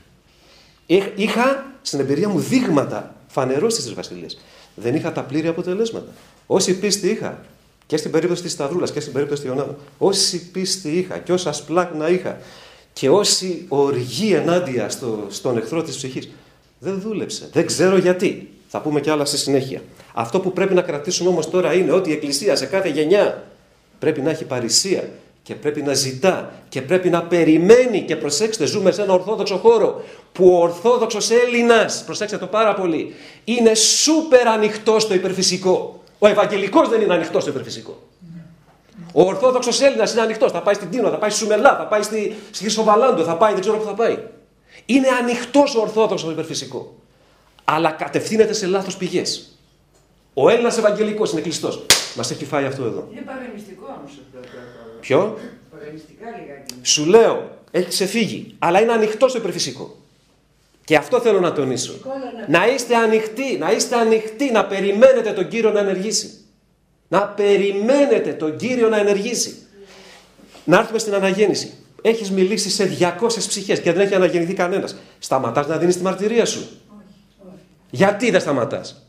Είχα στην εμπειρία μου δείγματα φανερώσεις της Βασιλείας. Δεν είχα τα πλήρη αποτελέσματα. Όση πίστη είχα, και στην περίπτωση της Σταυρούλας και στην περίπτωση της Ιωνάδας, όση πίστη είχα και όσα σπλάχνα είχα και όση οργή ενάντια στο, στον εχθρό της ψυχής, δεν δούλεψε. Δεν ξέρω γιατί. Θα πούμε κι άλλα στη συνέχεια. Αυτό που πρέπει να κρατήσουμε όμως τώρα είναι ότι η Εκκλησία σε κάθε γενιά πρέπει να έχει παρησία και πρέπει να ζητά και πρέπει να περιμένει. Και προσέξτε, ζούμε σε ένα ορθόδοξο χώρο που ο ορθόδοξος Έλληνας, προσέξτε το πάρα πολύ, είναι σούπερ ανοιχτός στο υπερφυσικό. Ο Ευαγγελικός δεν είναι ανοιχτός στο υπερφυσικό. Ο ορθόδοξος Έλληνας είναι ανοιχτός. Θα πάει στην Τίνο, θα πάει στη Σουμελά, θα πάει στη, στη Χρυσοβαλάντο, θα πάει, δεν ξέρω πού θα πάει. Είναι ανοιχτός ο ορθόδοξος στο υπερφυσικό. Αλλά κατευθύνεται σε λάθος πηγές. Ο Έλληνας Ευαγγελικός είναι κλειστός. Μας έχει φάει αυτό εδώ.
Είναι παρεμιστικό όμως αυτό.
Ποιο?
Παρεμιστικά λιγάκι.
Σου λέω, έχει ξεφύγει, αλλά είναι ανοιχτό στο υπερφυσικό. Και αυτό θέλω να τονίσω. Να είστε ανοιχτοί, να είστε ανοιχτοί, να περιμένετε τον Κύριο να ενεργήσει. Να περιμένετε τον Κύριο να ενεργήσει. Να έρθουμε στην αναγέννηση. Έχεις μιλήσει σε διακόσιες ψυχές και δεν έχει αναγεννηθεί κανένας. Σταματάς να δίνεις τη μαρτυρία σου?
Όχι, όχι.
Γιατί δεν σταματάς?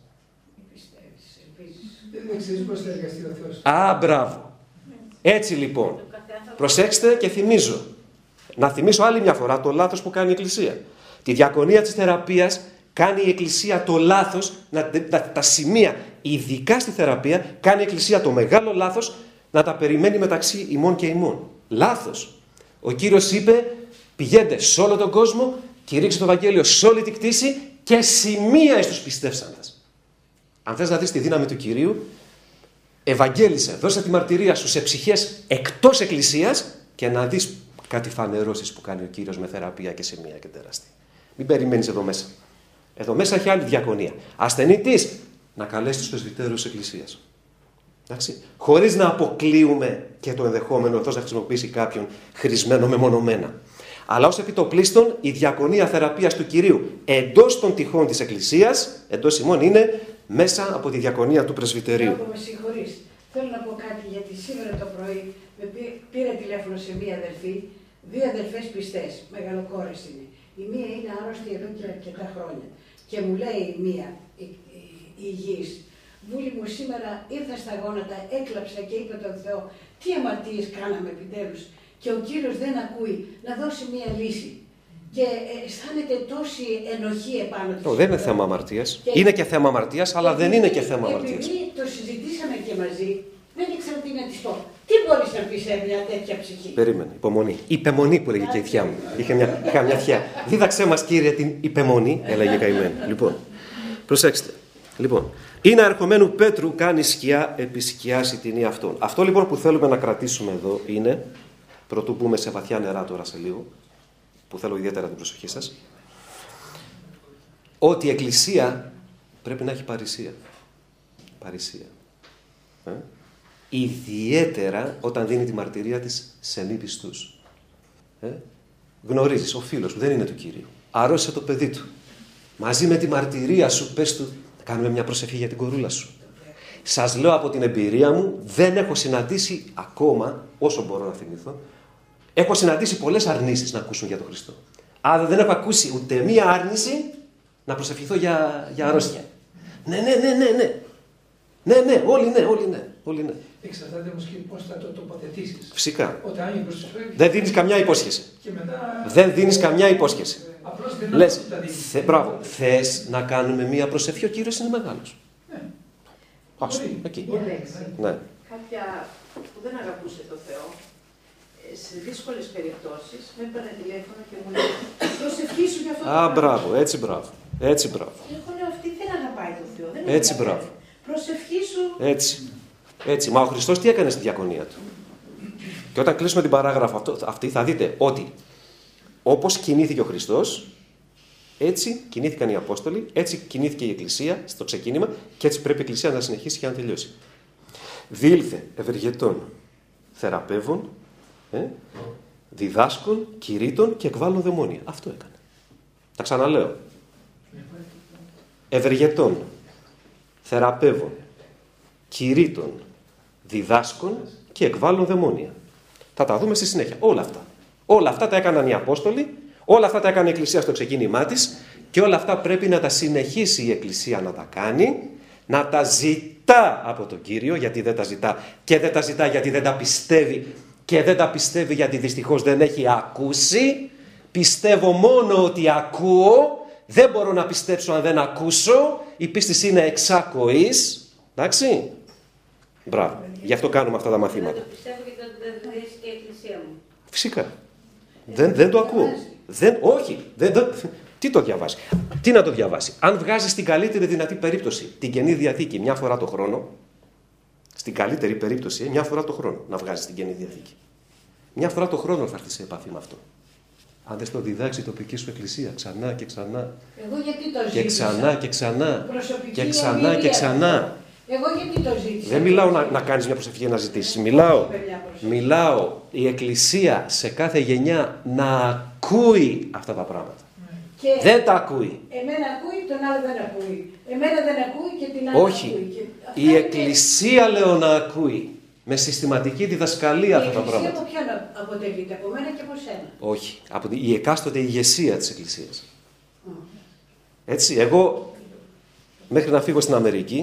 Δεν ξέρεις πώς θα εργαστεί ο Θεός.
Α, μπράβο. Έτσι λοιπόν. Προσέξτε και θυμίζω. Να θυμίσω άλλη μια φορά το λάθος που κάνει η Εκκλησία. Τη διακονία της θεραπείας κάνει η Εκκλησία το λάθος, να, να, τα σημεία, ειδικά στη θεραπεία, κάνει η Εκκλησία το μεγάλο λάθος να τα περιμένει μεταξύ ημών και ημών. Λάθος. Ο Κύριος είπε: πηγαίνετε σε όλο τον κόσμο, κηρύξτε το Ευαγγέλιο σε όλη την κτήση και σημεία εις τους πιστεύσαντες. Αν θες να δεις τη δύναμη του Κυρίου, ευαγγέλισε, δώσε τη μαρτυρία σου σε ψυχές εκτός Εκκλησίας και να δεις κάτι φανερώσεις που κάνει ο Κύριος με θεραπεία και σημεία και τεράστια. Μην περιμένεις εδώ μέσα. Εδώ μέσα έχει άλλη διακονία. Ασθενήτης, να καλέσει τους πρεσβυτέρους της Εκκλησίας. Εντάξει. Χωρίς να αποκλείουμε και το ενδεχόμενο αυτός να χρησιμοποιήσει κάποιον χρησμένο μεμονωμένα. Αλλά ως επιτοπλίστων η διακονία θεραπείας του Κυρίου εντός των τυχών της Εκκλησίας, εντός ημών, είναι μέσα από τη διακονία του πρεσβυτερίου.
Με συγχωρείς. Θέλω να πω κάτι, γιατί σήμερα το πρωί με πήρε τηλέφωνο σε μία αδελφή, δύο αδελφές πιστές, μεγαλοκόρες είναι. Η μία είναι άρρωστη εδώ και αρκετά χρόνια. Και μου λέει η μία, η, η, η υγιής, Βούλη μου, σήμερα ήρθα στα γόνατα, έκλαψα και είπα τον Θεό, τι αμαρτίες κάναμε επιτέλους. Και ο Κύριος δεν ακούει να δώσει μία λύση. Και αισθάνεται τόση ενοχή επάνω της.
Δεν είναι θέμα αμαρτίας. Και... Είναι και θέμα αμαρτίας, αλλά δεν είναι και θέμα αμαρτίας.
Επειδή το συζητήσαμε και μαζί, δεν ήξερα τι να της πω. Τι μπορείς να πεις σε μια τέτοια ψυχή?
Περίμενε, υπομονή. Υπεμονή που έλεγε και η θεία μου. Είχε μια, είχα μια θεία. Δίδαξέ μας, Κύριε, την υπεμονή, έλεγε καημένη. Λοιπόν, προσέξτε. Λοιπόν, είναι ερχομένου Πέτρου κάνει σκιά επί σκιάς η τινή αυτών. Αυτό λοιπόν που θέλουμε να κρατήσουμε εδώ είναι, πρωτού μπούμε σε βαθιά νερά τώρα σε λίγο, που θέλω ιδιαίτερα την προσοχή σας, ότι η Εκκλησία πρέπει να έχει παρησία. Παρησία. Ε? Ιδιαίτερα όταν δίνει τη μαρτυρία της σε μη πιστούς. Ε? Γνωρίζεις, ο φίλος σου δεν είναι του Κυρίου. Αρρώστησε το παιδί του. Μαζί με τη μαρτυρία σου πες του, κάνουμε μια προσευχή για την κορούλα σου. Σας λέω από την εμπειρία μου, δεν έχω συναντήσει ακόμα, όσο μπορώ να θυμηθώ, έχω συναντήσει πολλές αρνήσεις να ακούσουν για τον Χριστό. Άρα δεν έχω ακούσει ούτε μία άρνηση να προσευχηθώ για, για αρρώστια. Ναι, ναι, ναι, ναι, ναι. Ναι, ναι, όλοι ναι, όλοι ναι. Όλοι ναι.
Εξαρτάται όμως και πώς θα το τοποθετήσεις.
Φυσικά.
Όταν
δεν δίνεις καμιά υπόσχεση.
Και μετά...
Δεν δίνεις καμιά υπόσχεση.
Απλώς δεν
λες, θε, μπράβο, θες να κάνουμε μία προσευχή, ο Κύριος είναι μεγάλος.
Ναι.
Άσου, εκεί.
Ναι. Κάποια που δεν αγαπούσε το Θεό, σε δύσκολες περιπτώσεις, με έπαιρνε τηλέφωνο και μου λέει προσευχήσου για αυτό το
Α,
πράγμα.
μπράβο, έτσι μπράβο. Έτσι μπράβο.
Εγώ λέω αυτή δεν αγαπάει το Θεό. Δεν
έτσι μπράβο.
Προσευχήσου.
Έτσι. Έτσι. Μα ο Χριστός τι έκανε στη διακονία του. Και όταν κλείσουμε την παράγραφο αυτό, αυτή θα δείτε ότι όπως κινήθηκε ο Χριστός, έτσι κινήθηκαν οι Απόστολοι, έτσι κινήθηκε η Εκκλησία στο ξεκίνημα και έτσι πρέπει η Εκκλησία να συνεχίσει και να τελειώσει. Διήλθε ευεργετών, θεραπεύων, ε, διδάσκων, κηρύττων και εκβάλλων δαιμόνια. Αυτό έκανε. Τα ξαναλέω. Ευεργετών, θεραπεύων, κηρύττων, διδάσκων και εκβάλλων δαιμόνια. Θα τα δούμε στη συνέχεια. Όλα αυτά. Όλα αυτά τα έκαναν οι Απόστολοι, όλα αυτά τα έκανε η Εκκλησία στο ξεκίνημά της και όλα αυτά πρέπει να τα συνεχίσει η Εκκλησία να τα κάνει, να τα ζητά από τον Κύριο, γιατί δεν τα ζητά και δεν τα ζητά γιατί δεν τα πιστεύει και δεν τα πιστεύει γιατί δυστυχώς δεν έχει ακούσει. Πιστεύω μόνο ότι ακούω, δεν μπορώ να πιστέψω αν δεν ακούσω, η πίστη είναι εξάκοης. Εντάξει. Μπράβο. Γι' αυτό κάνουμε αυτά τα μαθήματα.
Δεν το πιστεύω και δεν βρίσκει η Εκκλησία μου.
Φυσικά. Δεν, δεν το ακούω. Δεν, όχι. Δεν, δεν, τι το διαβάσει. Τι να το διαβάσει. Αν βγάζει στην καλύτερη δυνατή περίπτωση την Καινή Διαθήκη μια φορά το χρόνο, στην καλύτερη περίπτωση μια φορά το χρόνο να βγάζει την Καινή Διαθήκη. Μια φορά το χρόνο θα έρθει σε επαφή με αυτό. Αν δεν στο διδάξει η τοπική σου εκκλησία ξανά και ξανά.
Εγώ γιατί το ζήτησα.
Και ξανά και ξανά.
Προσωπική
και ξανά και ξανά.
Εγώ γιατί το ζήτησα.
Δεν μιλάω να, να κάνεις μια προσευχή να ζητήσεις. Μιλάω, μιλάω η Εκκλησία σε κάθε γενιά να ακούει αυτά τα πράγματα.
Και
δεν τα ακούει.
Εμένα ακούει, τον άλλο δεν ακούει. Εμένα δεν ακούει και την άλλη
Όχι.
ακούει. Και
η
είναι...
Εκκλησία λέω να ακούει. Με συστηματική διδασκαλία αυτά τα πράγματα.
Η Εκκλησία από ποιον αποτελείται, από μένα και από σένα.
Όχι. Από η εκάστοτε ηγεσία της Εκκλησίας.
Mm.
Έτσι, εγώ μέχρι να φύγω στην Αμερική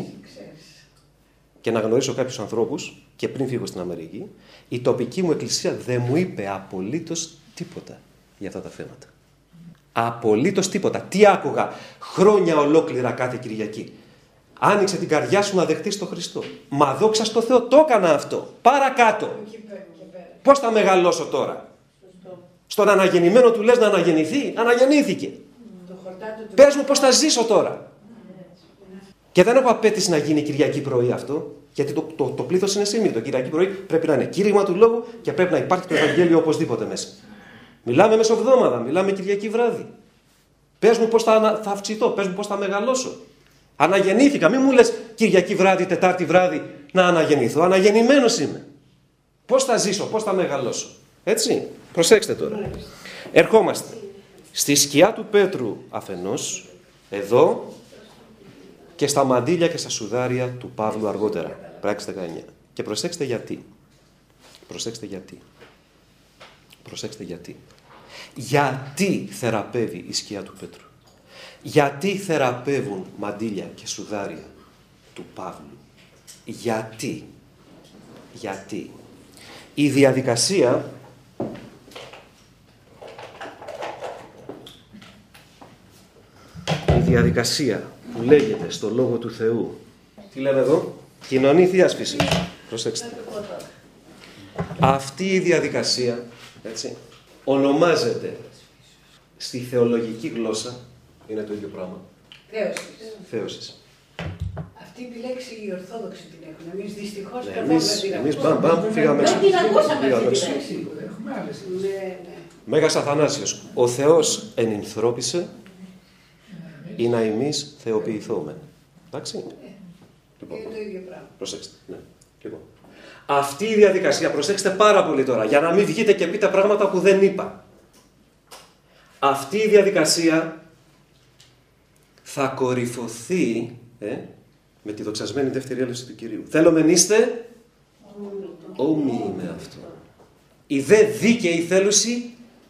και να γνωρίσω κάποιους ανθρώπους και πριν φύγω στην Αμερική, η τοπική μου εκκλησία δεν μου είπε απολύτως τίποτα για αυτά τα θέματα. Απολύτως τίποτα. Τι άκουγα χρόνια ολόκληρα κάθε Κυριακή. Άνοιξε την καρδιά σου να δεχτείς τον Χριστό. Μα δόξα στο Θεό, το έκανα αυτό. Παρακάτω. Πώς θα μεγαλώσω τώρα. Στον αναγεννημένο του λες να αναγεννηθεί. Αναγεννήθηκε. Πες μου πώς θα ζήσω τώρα. Και δεν έχω απέτηση να γίνει Κυριακή πρωί αυτό, γιατί το, το, το πλήθος είναι σύμμετο. Κυριακή πρωί πρέπει να είναι κήρυγμα του λόγου και πρέπει να υπάρχει το Ευαγγέλιο οπωσδήποτε μέσα. Μιλάμε μεσοβδόμαδα, μιλάμε Κυριακή βράδυ. Πες μου πώς θα, θα αυξηθώ, πες μου πώς θα μεγαλώσω. Αναγεννήθηκα, μην μου λες Κυριακή βράδυ, Τετάρτη βράδυ να αναγεννηθώ. Αναγεννημένος είμαι. Πώς θα ζήσω, πώς θα μεγαλώσω. Έτσι, προσέξτε τώρα. Ερχόμαστε στη σκιά του Πέτρου αφενός, εδώ, και στα μαντήλια και στα σουδάρια του Παύλου αργότερα. Πράξη δεκαεννιά. Και προσέξτε γιατί. Προσέξτε γιατί. Προσέξτε γιατί. Γιατί θεραπεύει η σκιά του Πέτρου. Γιατί θεραπεύουν μαντήλια και σουδάρια του Παύλου. Γιατί. Γιατί. Η διαδικασία η διαδικασία που λέγεται στο Λόγο του Θεού. Τι λέμε εδώ? Κοινωνή Θείας φύσης. Προσέξτε. Αυτή η διαδικασία, έτσι, ονομάζεται στη θεολογική γλώσσα, είναι το ίδιο πράγμα.
Θέωσης.
Θέωσης.
Αυτή τη λέξη οι Ορθόδοξοι την έχουν. Εμείς δυστυχώς
Ναι,
καθόλου
εμείς,
δεν την
εμείς
ακούσαμε.
μπαμ, μπαμ, φύγαμε έξω.
Δεν την ακούσαμε
Φύγαμε
αυτή τη
έξω.
λέξη.
Έχουμε άλλες.
Ναι, ναι.
Μέγας Αθανάσιος. Ο Θεός ενυνθρώπισε ή να εμείς θεοποιηθόμεν. Εντάξει. Λοιπόν,
Είναι το ίδιο πράγμα.
προσέξτε. Ναι. Λοιπόν. Αυτή η διαδικασία, προσέξτε πάρα πολύ τώρα, για να μην βγείτε και πείτε πράγματα που δεν είπα. Αυτή η διαδικασία θα κορυφωθεί ε, με τη δοξασμένη δεύτερη έλευση του Κυρίου. Θέλω μεν είστε όμοιοι με αυτό. Η δε δίκαιη θέλουση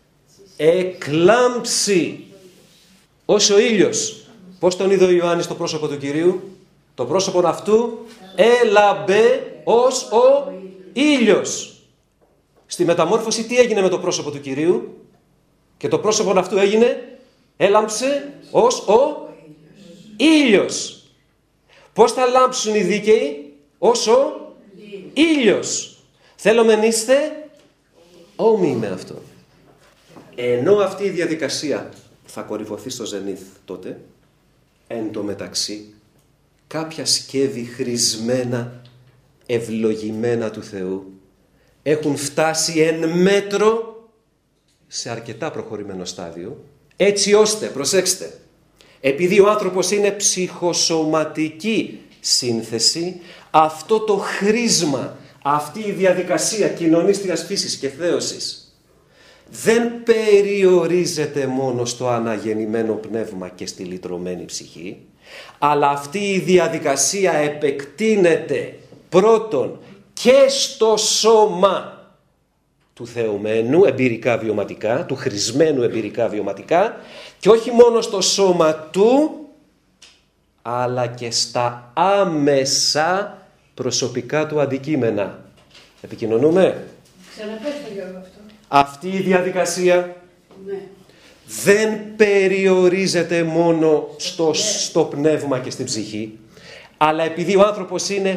εκλάμψει ως ο ήλιος. Πώς τον είδε ο Ιωάννης το πρόσωπο του Κυρίου? Το πρόσωπο αυτού έλαμπε ως ο ήλιος. Στη μεταμόρφωση τι έγινε με το πρόσωπο του Κυρίου? Και το πρόσωπο αυτού έγινε, έλαμψε ως ο ήλιος. Πώς θα λάμψουν οι δίκαιοι? Ως ο ήλιος. Θέλω μεν είστε όμοιοι με αυτό. Ενώ αυτή η διαδικασία θα κορυφωθεί στο ζενήθ τότε, εν τω μεταξύ κάποια σκεύη χρησμένα, ευλογημένα του Θεού έχουν φτάσει εν μέτρο σε αρκετά προχωρημένο στάδιο, έτσι ώστε, προσέξτε, επειδή ο άνθρωπος είναι ψυχοσωματική σύνθεση, αυτό το χρήσμα, αυτή η διαδικασία κοινωνίστριας φύσης και θέωσης δεν περιορίζεται μόνο στο αναγεννημένο πνεύμα και στη λυτρωμένη ψυχή, αλλά αυτή η διαδικασία επεκτείνεται πρώτον και στο σώμα του θεωμένου εμπειρικά βιωματικά, του χρησμένου εμπειρικά βιωματικά, και όχι μόνο στο σώμα του, αλλά και στα άμεσα προσωπικά του αντικείμενα. Επικοινωνούμε?
Ξαναπες το Γιώργο αυτό.
Αυτή η διαδικασία
Ναι.
δεν περιορίζεται μόνο στο, στο πνεύμα και στην ψυχή, αλλά επειδή ο άνθρωπος είναι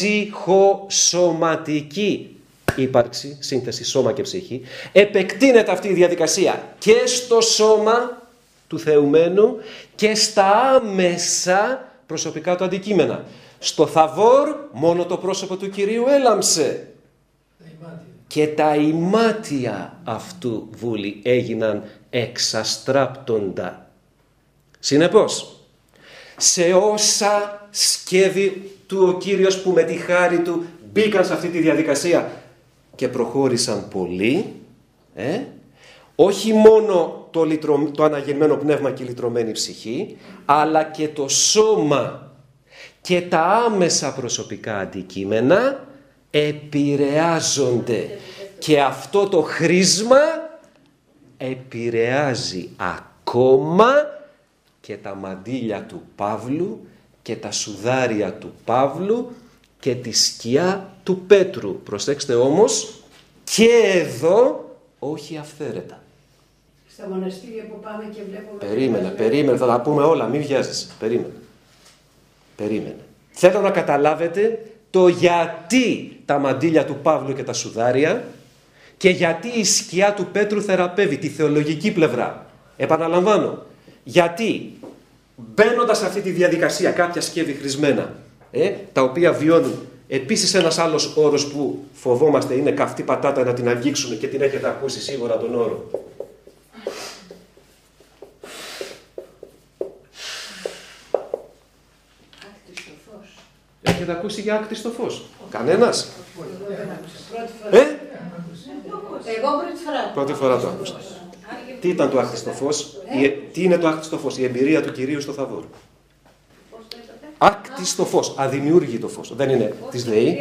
ψυχοσωματική ύπαρξη, σύνθεση σώμα και ψυχή, επεκτείνεται αυτή η διαδικασία και στο σώμα του θεουμένου και στα άμεσα προσωπικά του αντικείμενα. Στο Θαβόρ μόνο το πρόσωπο του Κυρίου έλαμψε. Και τα ημάτια αυτού βούλη έγιναν εξαστράπτοντα. Συνεπώς, σε όσα σκεύη του ο Κύριος που με τη χάρη του μπήκαν σε αυτή τη διαδικασία και προχώρησαν πολύ, ε, όχι μόνο το, λυτρω, το αναγεννημένο πνεύμα και η λυτρωμένη ψυχή, αλλά και το σώμα και τα άμεσα προσωπικά αντικείμενα επηρεάζονται, και αυτό το χρήσμα επηρεάζει ακόμα και τα μαντήλια του Παύλου και τα σουδάρια του Παύλου και τη σκιά του Πέτρου. Προσέξτε όμως, και εδώ όχι αυθαίρετα.
Στα μοναστήρια που πάμε και βλέπουμε...
Περίμενε, περίμενε, θα τα πούμε όλα, μην βιάζεσαι. Περίμενε. Περίμενε. Θέλω να καταλάβετε το γιατί τα μαντήλια του Παύλου και τα σουδάρια και γιατί η σκιά του Πέτρου θεραπεύει τη θεολογική πλευρά. Επαναλαμβάνω, γιατί μπαίνοντας σε αυτή τη διαδικασία κάποια σκεύη χρησμένα, ε, τα οποία βιώνουν. Επίσης ένας άλλος όρος που φοβόμαστε είναι καυτή πατάτα, να την αγγίξουμε, και την έχετε ακούσει σίγουρα τον όρο.
Άκτιστο φως.
Έχετε ακούσει για άκτιστο φως? Κανένας?
Πρώτη φορά.
Ε?
Εγώ πρώτη φορά.
Πρώτη φορά το άκουσα. Τι ήταν το άκτιστο φως?
Ε?
Η, τι είναι το άκτιστο φως? Η εμπειρία του Κυρίου στο Θαβόρ. Άκτιστο φως, αδημιούργητο φως. Δεν είναι της ΔΕΗ.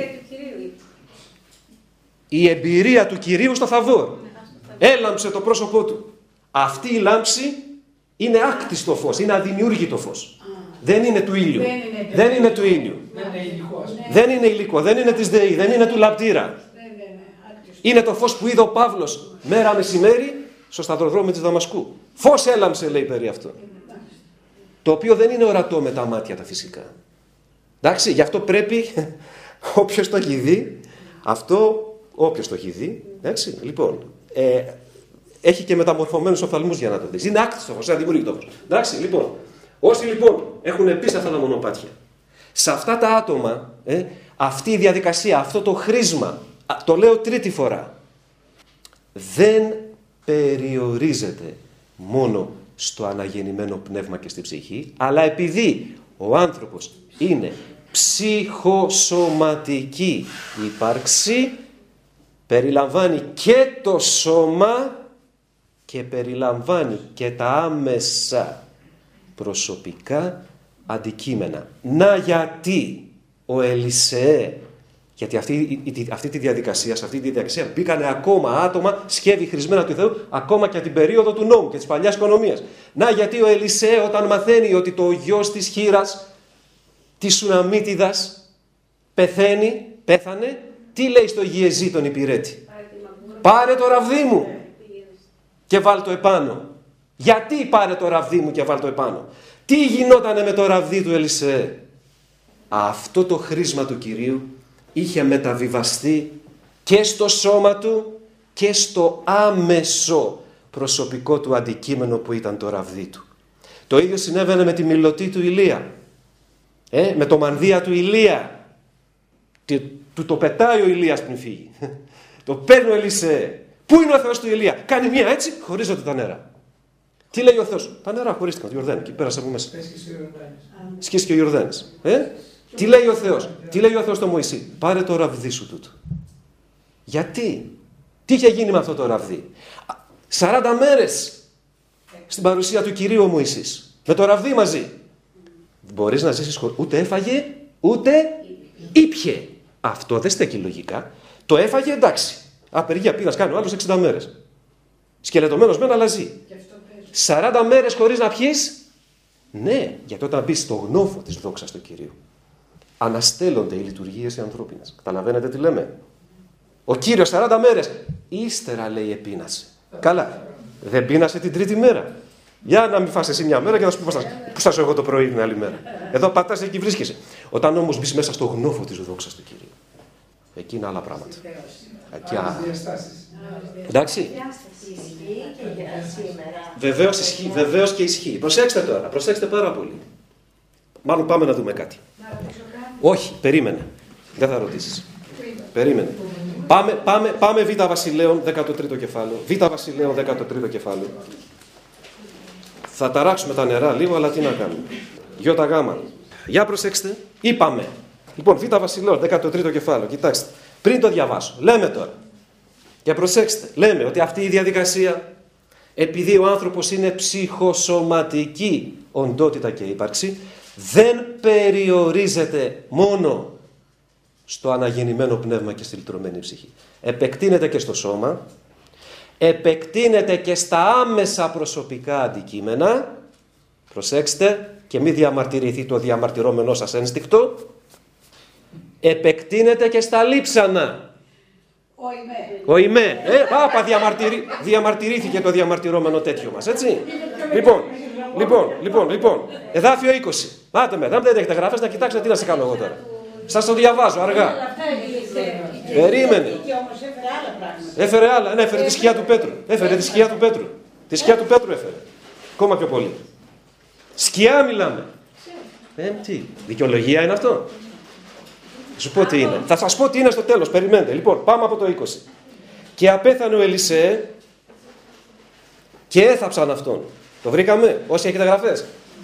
Η εμπειρία του Κυρίου στο Θαβόρ. Έλαμψε το πρόσωπό του. Αυτή η λάμψη είναι άκτιστο φως, είναι αδημιούργητο φως. Δεν είναι του ήλιου.
Δεν είναι,
δεν είναι του ήλιου.
Δεν είναι υλικό.
Δεν είναι υλικό, δεν είναι της ΔΕΗ, δεν είναι του λαμπτήρα.
Δεν είναι άκτιστο.
Είναι το φως που είδε ο Παύλος μέρα μεσημέρι στο σταυροδρόμι της Δαμασκού. Φως έλαμψε, λέει, περί αυτό. Το οποίο δεν είναι ορατό με τα μάτια τα φυσικά. Εντάξει, γι' αυτό πρέπει όποιος το έχει δει, αυτό όποιος το έχει δει, εντάξει, λοιπόν, ε, έχει και μεταμορφωμένους οφθαλμούς για να το δεις. Είναι άκτιστο φως, είναι αντιμουργητό φως. Εντάξει, λοιπόν, όσοι λοιπόν έχουν επίσης αυτά τα μονοπάτια, σε αυτά τα άτομα, ε, αυτή η διαδικασία, αυτό το χρήσμα, το λέω τρίτη φορά, δεν περιορίζεται μόνο στο αναγεννημένο πνεύμα και στη ψυχή, αλλά επειδή ο άνθρωπος είναι ψυχοσωματική ύπαρξη, περιλαμβάνει και το σώμα και περιλαμβάνει και τα άμεσα προσωπικά αντικείμενα. Να γιατί ο Ελισεέ, γιατί αυτή, αυτή τη διαδικασία, σε αυτή τη διαδικασία μπήκανε ακόμα άτομα σκεύη χρησμένα του Θεού, ακόμα και την περίοδο του νόμου και της παλιάς οικονομίας. Να γιατί ο Ελισεέ όταν μαθαίνει ότι το γιος της Χήρας, της Σουναμίτιδας, πεθαίνει, πέθανε, τι λέει στο Γιεζή τον υπηρέτη? Πάρε το ραβδί μου και βάλ το επάνω. Γιατί πάρε το ραβδί μου και βάλ το επάνω? Τι γινότανε με το ραβδί του Ελισεέ? Αυτό το χρήσμα του Κυρίου είχε μεταβιβαστεί και στο σώμα του και στο άμεσο προσωπικό του αντικείμενο που ήταν το ραβδί του. Το ίδιο συνέβαινε με τη μιλωτή του Ηλία. Ε, με το μανδύα του Ηλία. Τι, του το πετάει ο Ηλίας πριν φύγει. Το παίρνει ο Ελισεέ. Πού είναι ο Θεός του Ηλία? Κάνει μία έτσι, χωρίζονται τα νερά. Τι λέει ο Θεός? Τα νερά χωρίστηκαν, το Ιορδάνη, και πέρασε από μέσα. Σκίσει και ο Ιορδάνης. Ε? Τι λέει ο Θεός? Τι λέει ο Θεός στο Μωυσή? Πάρε το ραβδί σου τούτο. Γιατί? Τι είχε γίνει με αυτό το ραβδί? σαράντα μέρες στην παρουσία του Κυρίου ο Μωυσής. Με το ραβδί μαζί. Μπορείς να ζήσεις χωρίς... Ούτε έφαγε, ούτε ήπιε. Αυτό δεν στέκει λογικά. Το έφαγε, εντάξει. Απεργία πήγας κάνει ο άλλος εξήντα μέρες. Σκελετωμένος μεν, αλλά ζει. σαράντα μέρες χωρίς να πιείς. Ναι, γιατί όταν μπεις στο γνώφο της δόξας του Κυρίου, αναστέλλονται οι λειτουργίες οι ανθρώπινες. Καταλαβαίνετε τι λέμε? Ο Κύριος σαράντα μέρες. Ύστερα, λέει, επίνασε. Καλά. Δεν πίνασε την τρίτη μέρα. Για να μην φας εσύ μια μέρα και να σου πει πού θα σου εγώ το πρωί την άλλη μέρα. Εδώ πατάς, εκεί βρίσκεσαι. Όταν όμως μπεις μέσα στο γνώφο της δόξας του Κυρίου, εκεί είναι άλλα πράγματα. Εκεί άλλα. Εντάξει. Βεβαίως ισχύει, βεβαίως και ισχύει. Προσέξτε τώρα, προσέξτε πάρα πολύ. Μάλλον πάμε να δούμε κάτι. Όχι, περίμενε. Δεν θα ρωτήσεις. Περίμενε. Πάμε, πάμε, πάμε Β' Βασιλέων, δέκατο τρίτο κεφάλαιο. Β' Βασιλέων, δέκατο τρίτο κεφάλαιο. Θα ταράξουμε τα νερά λίγο, αλλά τι να κάνουμε. Γιώτα γάμα. Για προσέξτε. Είπαμε. Λοιπόν, Β' Βασιλέων, δέκατο τρίτο κεφάλαιο. Κοιτάξτε. Πριν το διαβάσω. Λέμε τώρα. Και προσέξτε. Λέμε ότι αυτή η διαδικασία, επειδή ο άνθρωπος είναι ψυχοσωματική οντότητα και ύπαρξη, δεν περιορίζεται μόνο στο αναγεννημένο πνεύμα και στη λυτρωμένη ψυχή. Επεκτείνεται και στο σώμα, επεκτείνεται και στα άμεσα προσωπικά αντικείμενα. Προσέξτε και μη διαμαρτυρηθεί το διαμαρτυρόμενό σας ένστικτο. Επεκτείνεται και στα λείψανα. Ο ημέ. Ε, πάπα διαμαρτυρη... διαμαρτυρήθηκε το διαμαρτυρόμενο τέτοιο μας, έτσι. Λοιπόν, λοιπόν, λοιπόν, λοιπόν. Εδάφιο είκοσι. Πάτε με, δεν έχετε γράφες, να κοιτάξετε τι να σε κάνω εγώ τώρα. Σας το διαβάζω αργά. Περίμενε. Έφερε άλλα. Ναι, έφερε τη σκιά του Πέτρου. Έφερε τη σκιά του Πέτρου. Τη σκιά του Πέτρου έφερε. Ακόμα πιο πολύ. Σκιά μιλάμε. Ε, τι. Δικαιολογία είναι αυτό? Θα σου πω τι είναι. Θα σας πω τι είναι στο τέλος. Περιμένετε. Λοιπόν, πάμε από το είκοσι. Και απέθανε ο Ελισεέ και έθαψαν αυτόν. Το βρήκαμε, όσοι έχετε γραφές.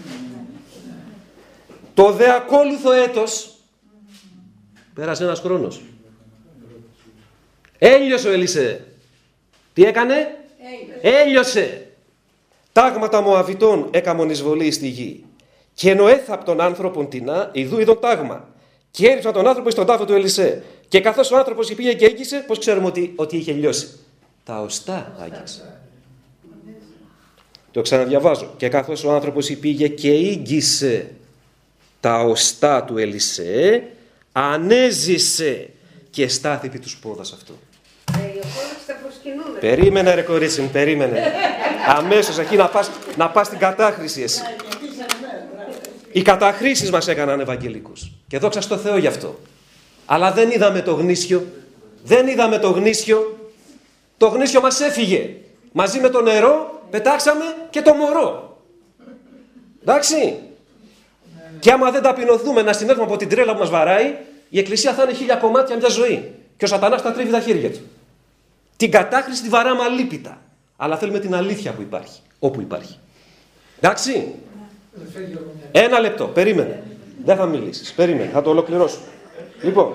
Το δε ακόλουθο έτος, πέρασε ένας χρόνος, έλειωσε ο Ελισεέ. Τι έκανε? Έλειωσε. Έλειωσε. Τάγματα Μωαβιτών έκαμον εισβολή στη γη. Και εννοέθαπ τον άνθρωπον τεινά, ιδού είδον τάγμα. Και έριψαν τον άνθρωπο στον τάφο του Ελισεέ. Και καθώς ο άνθρωπος πήγε και έγκυσε, πώς ξέρουμε ότι, ότι είχε λιώσει? Τα οστά άγγιξε. Το ξαναδιαβάζω. Και καθώς ο άνθρωπος πήγε και ήγγισε τα οστά του Ελισεέ, ανέζησε και στάθη επί τους πόδας αυτού. Περίμενε ρε κορίτσι μου, περίμενε. Αμέσως εκεί να πας, να πας στην κατάχρηση εσύ. Οι καταχρήσεις μας έκαναν Ευαγγελικούς. Και δόξα στο Θεό γι' αυτό. Αλλά δεν είδαμε το γνήσιο. Δεν είδαμε το γνήσιο. Το γνήσιο μας έφυγε. Μαζί με το νερό πετάξαμε και το μωρό. Εντάξει. Και άμα δεν ταπεινωθούμε να συνέλθουμε από την τρέλα που μας βαράει, η Εκκλησία θα είναι χίλια κομμάτια μια ζωή. Και ο σατανάς θα τρίβει τα χέρια του. Την κατάχρηση τη βαράμε αλίπητα. Αλλά θέλουμε την αλήθεια που υπάρχει. Όπου υπάρχει. Εντάξει. Ένα λεπτό, περίμενε. Δεν θα μιλήσεις, περίμενε, θα το ολοκληρώσω. Λοιπόν,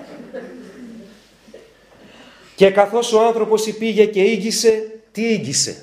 και καθώς ο άνθρωπος υπήγε και ήγησε, τι ήγησε?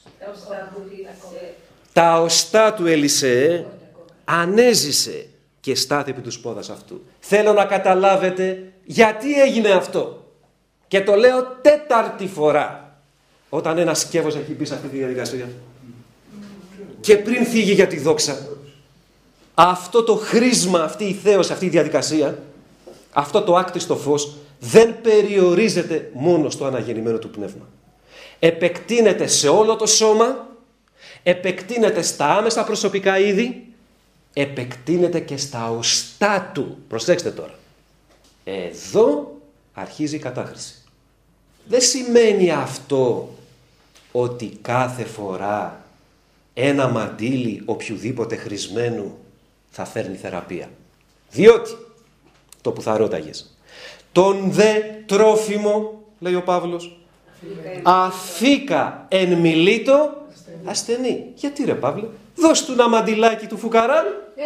Τα οστά του Ελισεέ ανέζησε και στάθη επί του σπόδας αυτού. Θέλω να καταλάβετε γιατί έγινε αυτό. Και το λέω τέταρτη φορά. Όταν ένας σκεύος έχει μπει σε αυτή τη διαδικασία. Και πριν φύγει για τη δόξα. Αυτό το χρήσμα, αυτή η θέωση, αυτή η διαδικασία, αυτό το άκτιστο φως δεν περιορίζεται μόνο στο αναγεννημένο του πνεύμα. Επεκτείνεται σε όλο το σώμα, επεκτείνεται στα άμεσα προσωπικά είδη, επεκτείνεται και στα οστά του. Προσέξτε τώρα. Εδώ αρχίζει η κατάχρηση. Δεν σημαίνει αυτό ότι κάθε φορά ένα μαντίλι οποιουδήποτε χρησμένου θα φέρνει θεραπεία. Διότι, το που θα ρώταγες, τον δε τρόφιμο, λέει ο Παύλος, αφήκα εν μιλήτω ασθενή. Γιατί ρε Παύλε, δώσ' του ένα μαντιλάκι του φουκαρά,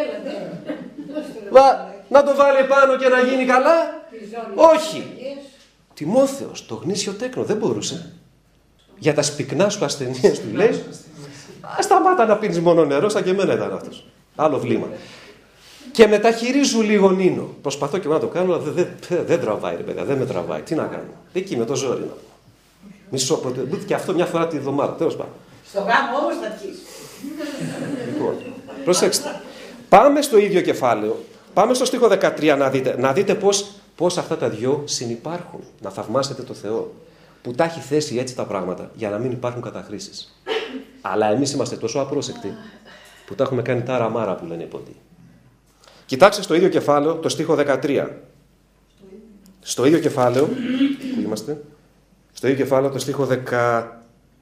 να το βάλει πάνω και να γίνει καλά. Όχι. Τιμόθεος, το γνήσιο τέκνο, δεν μπορούσε. Για τα σπικνά σου ασθενείες του λέει, σταμάτα να πίνεις μόνο νερό, σαν και εμένα ήταν αυτός. Άλλο βλήμα. Και μεταχειρίζου λίγο Νίνο. Προσπαθώ και εγώ να το κάνω, αλλά δεν δε, δε τραβάει ρε παιδιά, δεν με τραβάει. Τι να κάνω. Εκεί με το ζόρι να πω. Μισό, και αυτό μια φορά τη βδομάδα, τέλος πάντων.
Στο γάμο όμως θα αρχίσει.
Λοιπόν, προσέξτε. Πάμε στο ίδιο κεφάλαιο. Πάμε στο στίχο δεκατρία να δείτε, να δείτε πώς, πώς αυτά τα δυο συνυπάρχουν. Να θαυμάσετε το Θεό. Που τα έχει θέσει έτσι τα πράγματα για να μην υπάρχουν καταχρήσεις. Αλλά εμείς είμαστε τόσο απρόσεκτοι που τα έχουμε κάνει τάρα μάρα που λένε οι ποντοί. Κοιτάξτε στο ίδιο κεφάλαιο το στίχο δεκατρία. Στο ίδιο κεφάλαιο, που είμαστε, στο ίδιο κεφάλαιο το στίχο δεκατρία,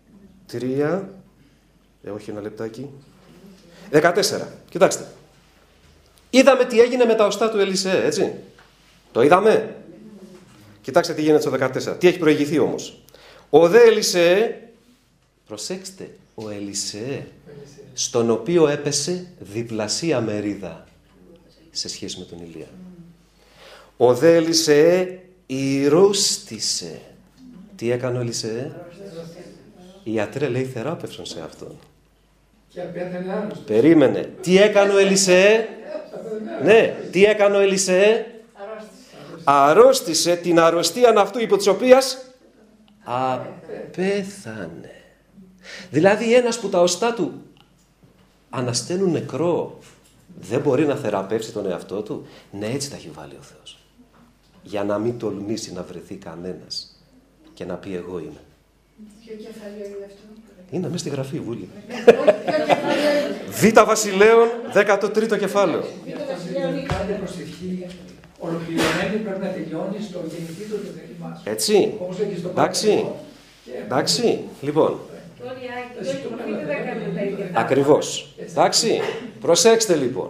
ε, όχι ένα λεπτάκι, δεκατέσσερα, κοιτάξτε. Είδαμε τι έγινε με τα οστά του Ελισεέ, έτσι. Το είδαμε. Κοιτάξτε τι γίνεται στο δεκατέσσερα. Τι έχει προηγηθεί όμως. Ο δε Ελισεέ, προσέξτε, ο Ελισεέ, στον οποίο έπεσε διπλασία μερίδα σε σχέση με τον Ηλία. Ο δε Ελισεέ ηρούστησε. Τι έκανε ο Ελισεέ? Οι ιατροί λέει θεράπευσαν σε αυτόν.
Και απέθανε άλλος.
Περίμενε. Τι έκανε ο Ελισεέ? Ναι, τι έκανε ο Ελισεέ? Αρρώστησε την αρρωστία αυτού υπό της οποίας απέθανε. Δηλαδή ένας που τα οστά του ανασταίνουν νεκρό δεν μπορεί να θεραπεύσει τον εαυτό του. Ναι, έτσι τα έχει βάλει ο Θεός. Για να μην τολμήσει να βρεθεί κανένας και να πει εγώ είμαι.
Ποιο κεφάλαιο είναι αυτό?
Είναι μέσα στη Γραφή, Βούλη. Β' Βασιλέων, δέκατο τρίτο κεφάλαιο.
Κάντε προσευχή, ολοκληρωμένη πρέπει να τελειώνει στο γεννηθήτο του Θεού.
Έτσι. Εντάξει. Εντάξει. Λοιπόν. Ακριβώς. Εντάξει. Προσέξτε λοιπόν.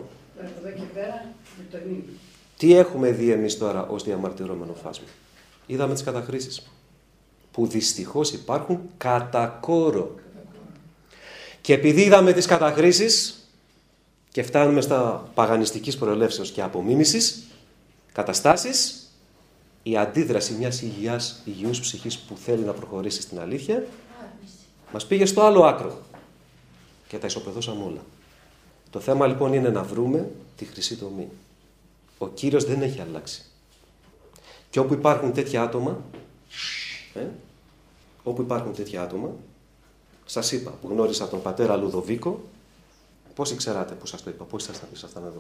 Τι έχουμε δει εμείς τώρα ως διαμαρτυρόμενο φάσμα? Είδαμε τις καταχρήσεις που δυστυχώς υπάρχουν κατά κόρο. Και επειδή είδαμε τις καταχρήσεις και φτάνουμε στα παγανιστικής προελεύσεως και απομίμησης καταστάσεις, η αντίδραση μιας υγιάς, υγιούς ψυχής που θέλει να προχωρήσει στην αλήθεια μας πήγε στο άλλο άκρο και τα ισοπεδώσαμε όλα. Το θέμα λοιπόν είναι να βρούμε τη χρυσή τομή. Ο Κύριος δεν έχει αλλάξει. Και όπου υπάρχουν τέτοια άτομα, ε, όπου υπάρχουν τέτοια άτομα, σας είπα που γνώρισα τον πατέρα Λουδοβίκο, πόσοι ξέρατε που σας το είπα, πόσοι ήσασταν εδώ?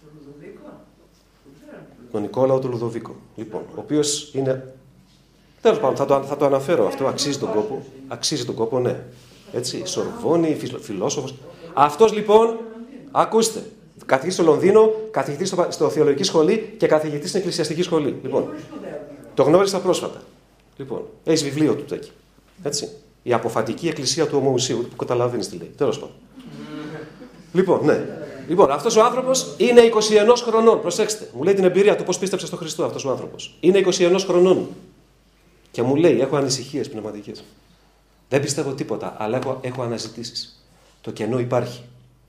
Τον Νικόλαο του Λουδοβίκο, λοιπόν, ο οποίος είναι, τέλος πάντων θα το, θα το αναφέρω αυτό, αξίζει τον κόπο, αξίζει τον κόπο, ναι. Έτσι, Σορβόνη, φιλόσοφος. Αυτός λοιπόν, ακούστε, καθηγητής στο Λονδίνο, καθηγητής στο, στο θεολογική σχολή και καθηγητής στην εκκλησιαστική σχολή. Λοιπόν, το γνώρισα πρόσφατα. Λοιπόν, έχεις βιβλίο του εκεί. Έτσι. Η αποφατική εκκλησία του Ομοουσίου, που καταλαβαίνεις τι λέει. Τέλος πάντων. Λοιπόν, ναι. Λοιπόν, αυτός ο άνθρωπος είναι είκοσι ένα χρονών. Προσέξτε. Μου λέει την εμπειρία του πώς πίστεψε στον Χριστό αυτός ο άνθρωπος. Είναι είκοσι ένα χρονών. Και μου λέει: έχω ανησυχίες πνευματικές. Δεν πιστεύω τίποτα, αλλά έχω, έχω αναζητήσεις. Το κενό υπάρχει.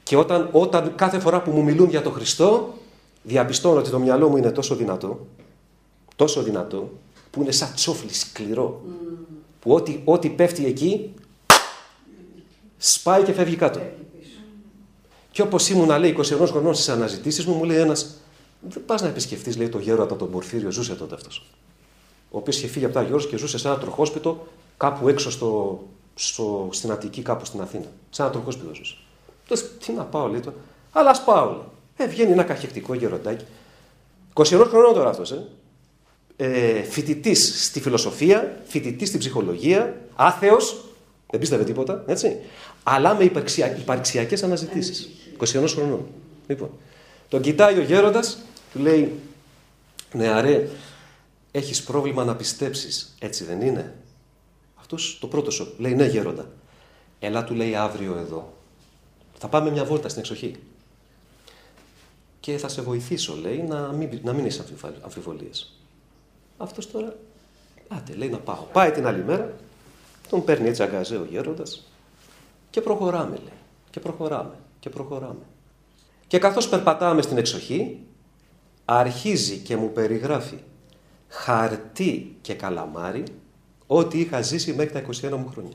Και όταν, όταν κάθε φορά που μου μιλούν για τον Χριστό, διαπιστώνω ότι το μυαλό μου είναι τόσο δυνατό, τόσο δυνατό, που είναι σαν τσόφλι σκληρό, mm. που ό,τι, ό,τι πέφτει εκεί, σπάει και φεύγει κάτω. Mm. Και όπως ήμουνα, λέει, είκοσι ενός χρονών στις αναζητήσεις μου, μου λέει ένας, δεν πας να επισκεφτείς, λέει, το γέροντα τον Πορφύριο, ζούσε τότε αυτός. Ο οποίος είχε φύγει από τα Γιώργος και ζούσε σε ένα τροχόσπιτο κάπου έξω στο, στο, στην Αττική, κάπου στην Αθήνα. Σε ένα τροχόσπιτο ζούσε. Τότε, τι να πάω, λέει, το, αλλά ας πάω, λέει. Ε, βγαίνει ένα καχεκτικό γεροντάκι. είκοσι ενός χρονών τώρα αυτός, ε. ε φοιτητής στη φιλοσοφία, φοιτητής στην ψυχολογία, άθεος, δεν πίστευε τίποτα, έτσι. Αλλά με υπαρξια, υπαρξιακές αναζητήσεις. είκοσι ενός χρονών. Λοιπόν, τον κοιτάει ο γέροντας, του λέει, νεαρέ, έχεις πρόβλημα να πιστέψεις, έτσι δεν είναι? Αυτός το πρώτο σου λέει, ναι γέροντα. Έλα, του λέει, αύριο εδώ. Θα πάμε μια βόλτα στην εξοχή. Και θα σε βοηθήσω, λέει, να μην, να μην είσαι αμφιβολίες. Αυτός τώρα, άτε, λέει, να πάω. Πάει την άλλη μέρα, τον παίρνει έτσι αγκαζέ ο γέροντας και προχωράμε, λέει. Και προχωράμε, και προχωράμε. Και καθώς περπατάμε στην εξοχή, αρχίζει και μου περιγράφει χαρτί και καλαμάρι ό,τι είχα ζήσει μέχρι τα είκοσι ένα μου χρόνια.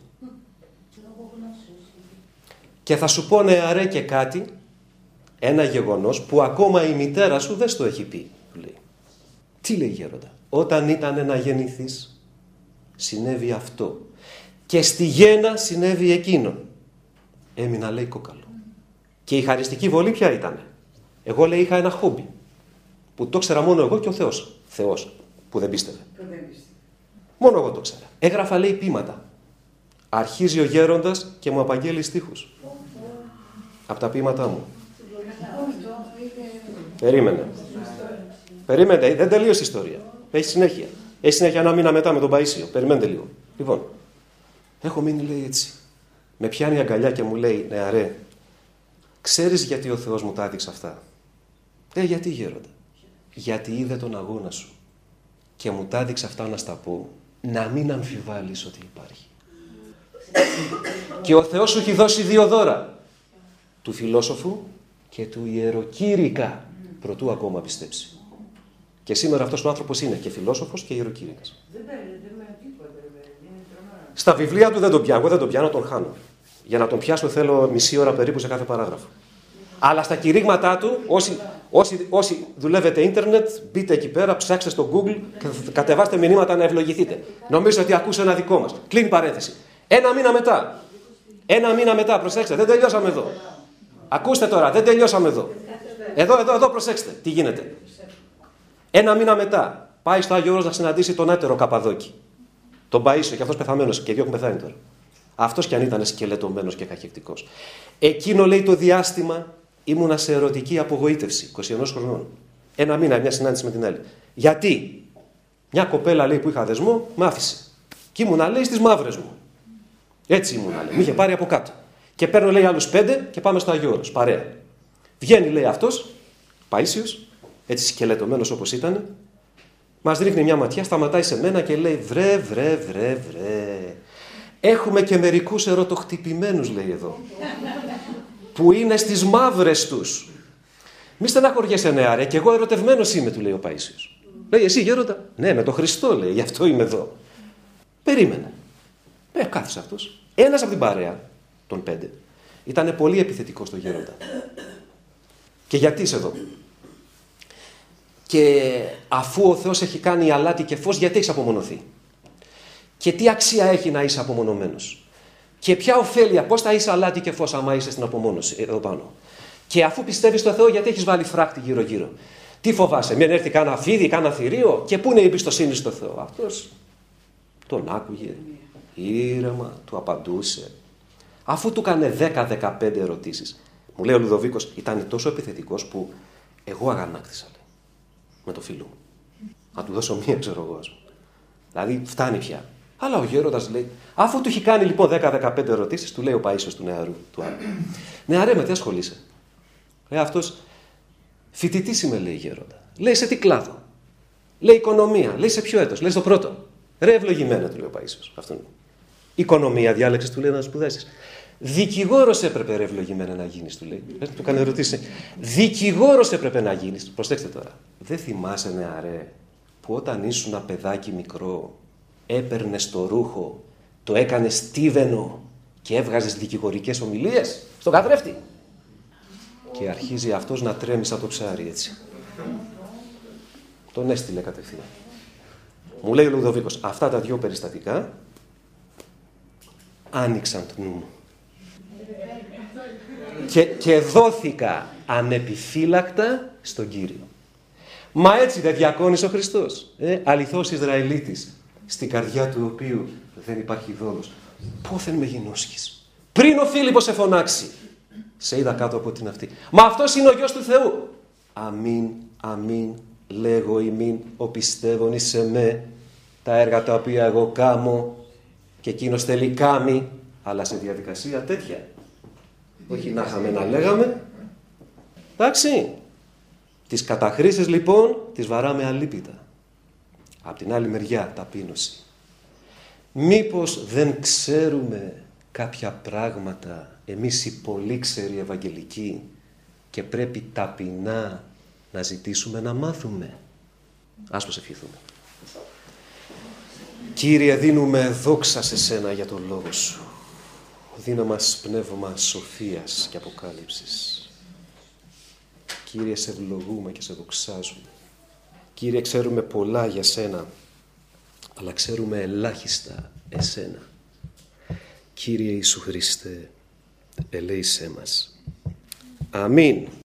Και θα σου πω, νεαρέ, και κάτι, ένα γεγονός που ακόμα η μητέρα σου δεν στο έχει πει, του λέει. Τι λέει, γέροντα? Όταν ήταν να γεννηθείς, συνέβη αυτό. Και στη γέννα συνέβη εκείνο. Έμεινα, λέει, κόκαλο. Και η χαριστική βολή ποια ήταν? Εγώ, λέει, είχα ένα χόμπι που το ξέρα μόνο εγώ και ο Θεός. Θεός που δεν πίστευε. Μόνο εγώ το ξέρα. Έγραφα, λέει, ποίηματα. Αρχίζει ο γέροντας και μου απαγγέλει στίχους από τα ποίηματά μου. Περίμενε. Περίμενε, δεν τελείωσε η ιστορία. Έχει συνέχεια. Έχει συνέχεια ένα μήνα μετά με τον Παΐσιο. Περιμένετε λίγο. Λοιπόν, έχω μείνει, λέει, έτσι. Με πιάνει αγκαλιά και μου λέει, νεαρέ, ξέρεις γιατί ο Θεός μου τα έδειξε αυτά? Ε, γιατί, γέροντα? Γιατί είδε τον αγώνα σου και μου τα έδειξε αυτά να στα πω, να μην αμφιβάλλεις ότι υπάρχει. Και ο Θεός σου έχει δώσει δύο δώρα, του φιλόσοφου και του ιεροκήρυκα, προτού ακόμα πιστέψει. Και σήμερα αυτός ο άνθρωπος είναι και φιλόσοφος και ιεροκήρυκας. Στα βιβλία του δεν τον πιάνω, εγώ δεν τον πιάνω, τον χάνω. Για να τον πιάσω θέλω μισή ώρα περίπου σε κάθε παράγραφο. Αλλά στα κηρύγματά του, όσοι, όσοι, όσοι δουλεύετε ίντερνετ, μπείτε εκεί πέρα, ψάξτε στο Google και κατεβάστε μηνύματα να ευλογηθείτε. Νομίζω ότι ακούσε ένα δικό μας. Κλείνει παρένθεση. Ένα μήνα μετά. Ένα μήνα μετά, προσέξτε, δεν τελειώσαμε εδώ. Ακούστε τώρα, δεν τελειώσαμε εδώ. Εδώ, εδώ, εδώ, προσέξτε, τι γίνεται. Ένα μήνα μετά, πάει στο Άγιο Όρος να συναντήσει τον έτερο Καπαδόκη. Τον Παΐσιο, και αυτός πεθαμένος, και δύο έχουν πεθάνει τώρα. Αυτός κι αν ήταν σκελετωμένος και καχεκτικός. Εκείνο, λέει, το διάστημα ήμουνα σε ερωτική απογοήτευση, είκοσι ενός χρονών. Ένα μήνα, μια συνάντηση με την άλλη. Γιατί? Μια κοπέλα, λέει, που είχα δεσμό, μ' άφησε. Και ήμουνα, λέει, στις μαύρες μου. Έτσι ήμουνα, λέει. Μου είχε πάρει από κάτω. Και παίρνω, λέει, άλλους πέντε και πάμε στο Άγιο Όρος. Παρέα. Βγαίνει, λέει, αυτός, Παΐσιος, έτσι σκελετωμένος όπως ήταν, μας ρίχνει μια ματιά, σταματάει σε μένα και λέει, βρε, βρε, βρε, βρε. Έχουμε και μερικούς ερωτοχτυπημένους, λέει εδώ, που είναι στις μαύρες τους. Μη στεναχωριέσαι, νεάρε, και εγώ ερωτευμένος είμαι, του λέει ο Παΐσιος. Λέει, εσύ γέροντα? Ναι, με τον Χριστό, λέει, γι' αυτό είμαι εδώ. Περίμενε. Ε, κάθισε αυτός. Ένας από την παρέα, των πέντε, ήταν πολύ επιθετικός στο γέροντα. Και γιατί είσαι εδώ? Και αφού ο Θεός έχει κάνει αλάτι και φως, γιατί έχεις απομονωθεί? Και τι αξία έχει να είσαι απομονωμένος? Και ποια ωφέλεια, πώς θα είσαι αλάτι και φως άμα είσαι στην απομόνωση εδώ πάνω? Και αφού πιστεύεις στο Θεό, γιατί έχεις βάλει φράχτη γύρω-γύρω? Τι φοβάσαι, μην έρθει κάνα φίδι, κάνα θηρίο? Και πού είναι η εμπιστοσύνη στο Θεό? Αυτός τον άκουγε ήρεμα, του απαντούσε. Αφού του έκανε δέκα δεκαπέντε ερωτήσεις, μου λέει ο Λουδοβίκος, ήταν τόσο επιθετικός που εγώ αγανάκτησα, λέει, με το φίλο μου. Να του δώσω μία, ξέρω εγώ. Δηλαδή φτάνει πια. Αλλά ο γέροντας λέει, αφού του έχει κάνει λοιπόν δέκα δεκαπέντε ερωτήσεις, του λέει ο Παΐσιος του νεαρού, του άλλου. Νεαρέ, με τι ασχολείσαι? Λέει αυτός, φοιτητής είμαι, λέει, γέροντα. Λέει, σε τι κλάδο? Λέει, οικονομία. Λέει, σε ποιο έτος? Λέει, στο πρώτο. Ρε ευλογημένα, του λέει ο Παΐσιος. Αυτόν. Οικονομία διάλεξες, του λέει, να σπουδάσεις? Δικηγόρος έπρεπε ρε ευλογημένα να γίνεις, του λέει. Δεν του έκανε ερωτήσει. Δικηγόρος έπρεπε να γίνεις. Προσέξτε τώρα. Δεν θυμάσαι, νεαρέ, που όταν ήσουν ένα παιδάκι μικρό, έπαιρνες το ρούχο, το έκανες στίβενο και έβγαζες δικηγορικές ομιλίες στον καθρέφτη. Και αρχίζει αυτός να τρέμει σαν το ψάρι, έτσι. Τον έστειλε κατευθείαν. Μου λέει ο Λουδοβίκος, αυτά τα δύο περιστατικά άνοιξαν το νου μου. Και, και δόθηκα ανεπιφύλακτα στον Κύριο. Μα έτσι δεν διακόνησε ο Χριστός. Ε, αληθώς Ισραηλίτης, στην καρδιά του οποίου δεν υπάρχει δόλος. Πόθεν με γινώσχεις. Πριν ο Φίλιππος σε φωνάξει, σε είδα κάτω από την αυτή. Μα αυτός είναι ο Γιος του Θεού. Αμήν, αμήν, λέγω ημίν, ο πιστεύων εις εμέ, τα έργα τα οποία εγώ κάμω και εκείνος θέλει κάμει, αλλά σε διαδικασία τέτοια. Όχι να είχαμε να λέγαμε. Εντάξει. Τις καταχρήσεις λοιπόν τις βαράμε αλίπητα. Απ' την άλλη μεριά ταπείνωση. Μήπως δεν ξέρουμε κάποια πράγματα εμείς οι πολύ ξεροί Ευαγγελικοί και πρέπει ταπεινά να ζητήσουμε να μάθουμε. Ας προσευχηθούμε. Κύριε, δίνουμε δόξα σε Σένα για τον Λόγο Σου. Δίνω μας πνεύμα σοφίας και αποκάλυψης. Κύριε, σε ευλογούμε και σε δοξάζουμε. Κύριε, ξέρουμε πολλά για Σένα, αλλά ξέρουμε ελάχιστα Εσένα. Κύριε Ιησού Χριστέ, ελέησέ μας. Αμήν.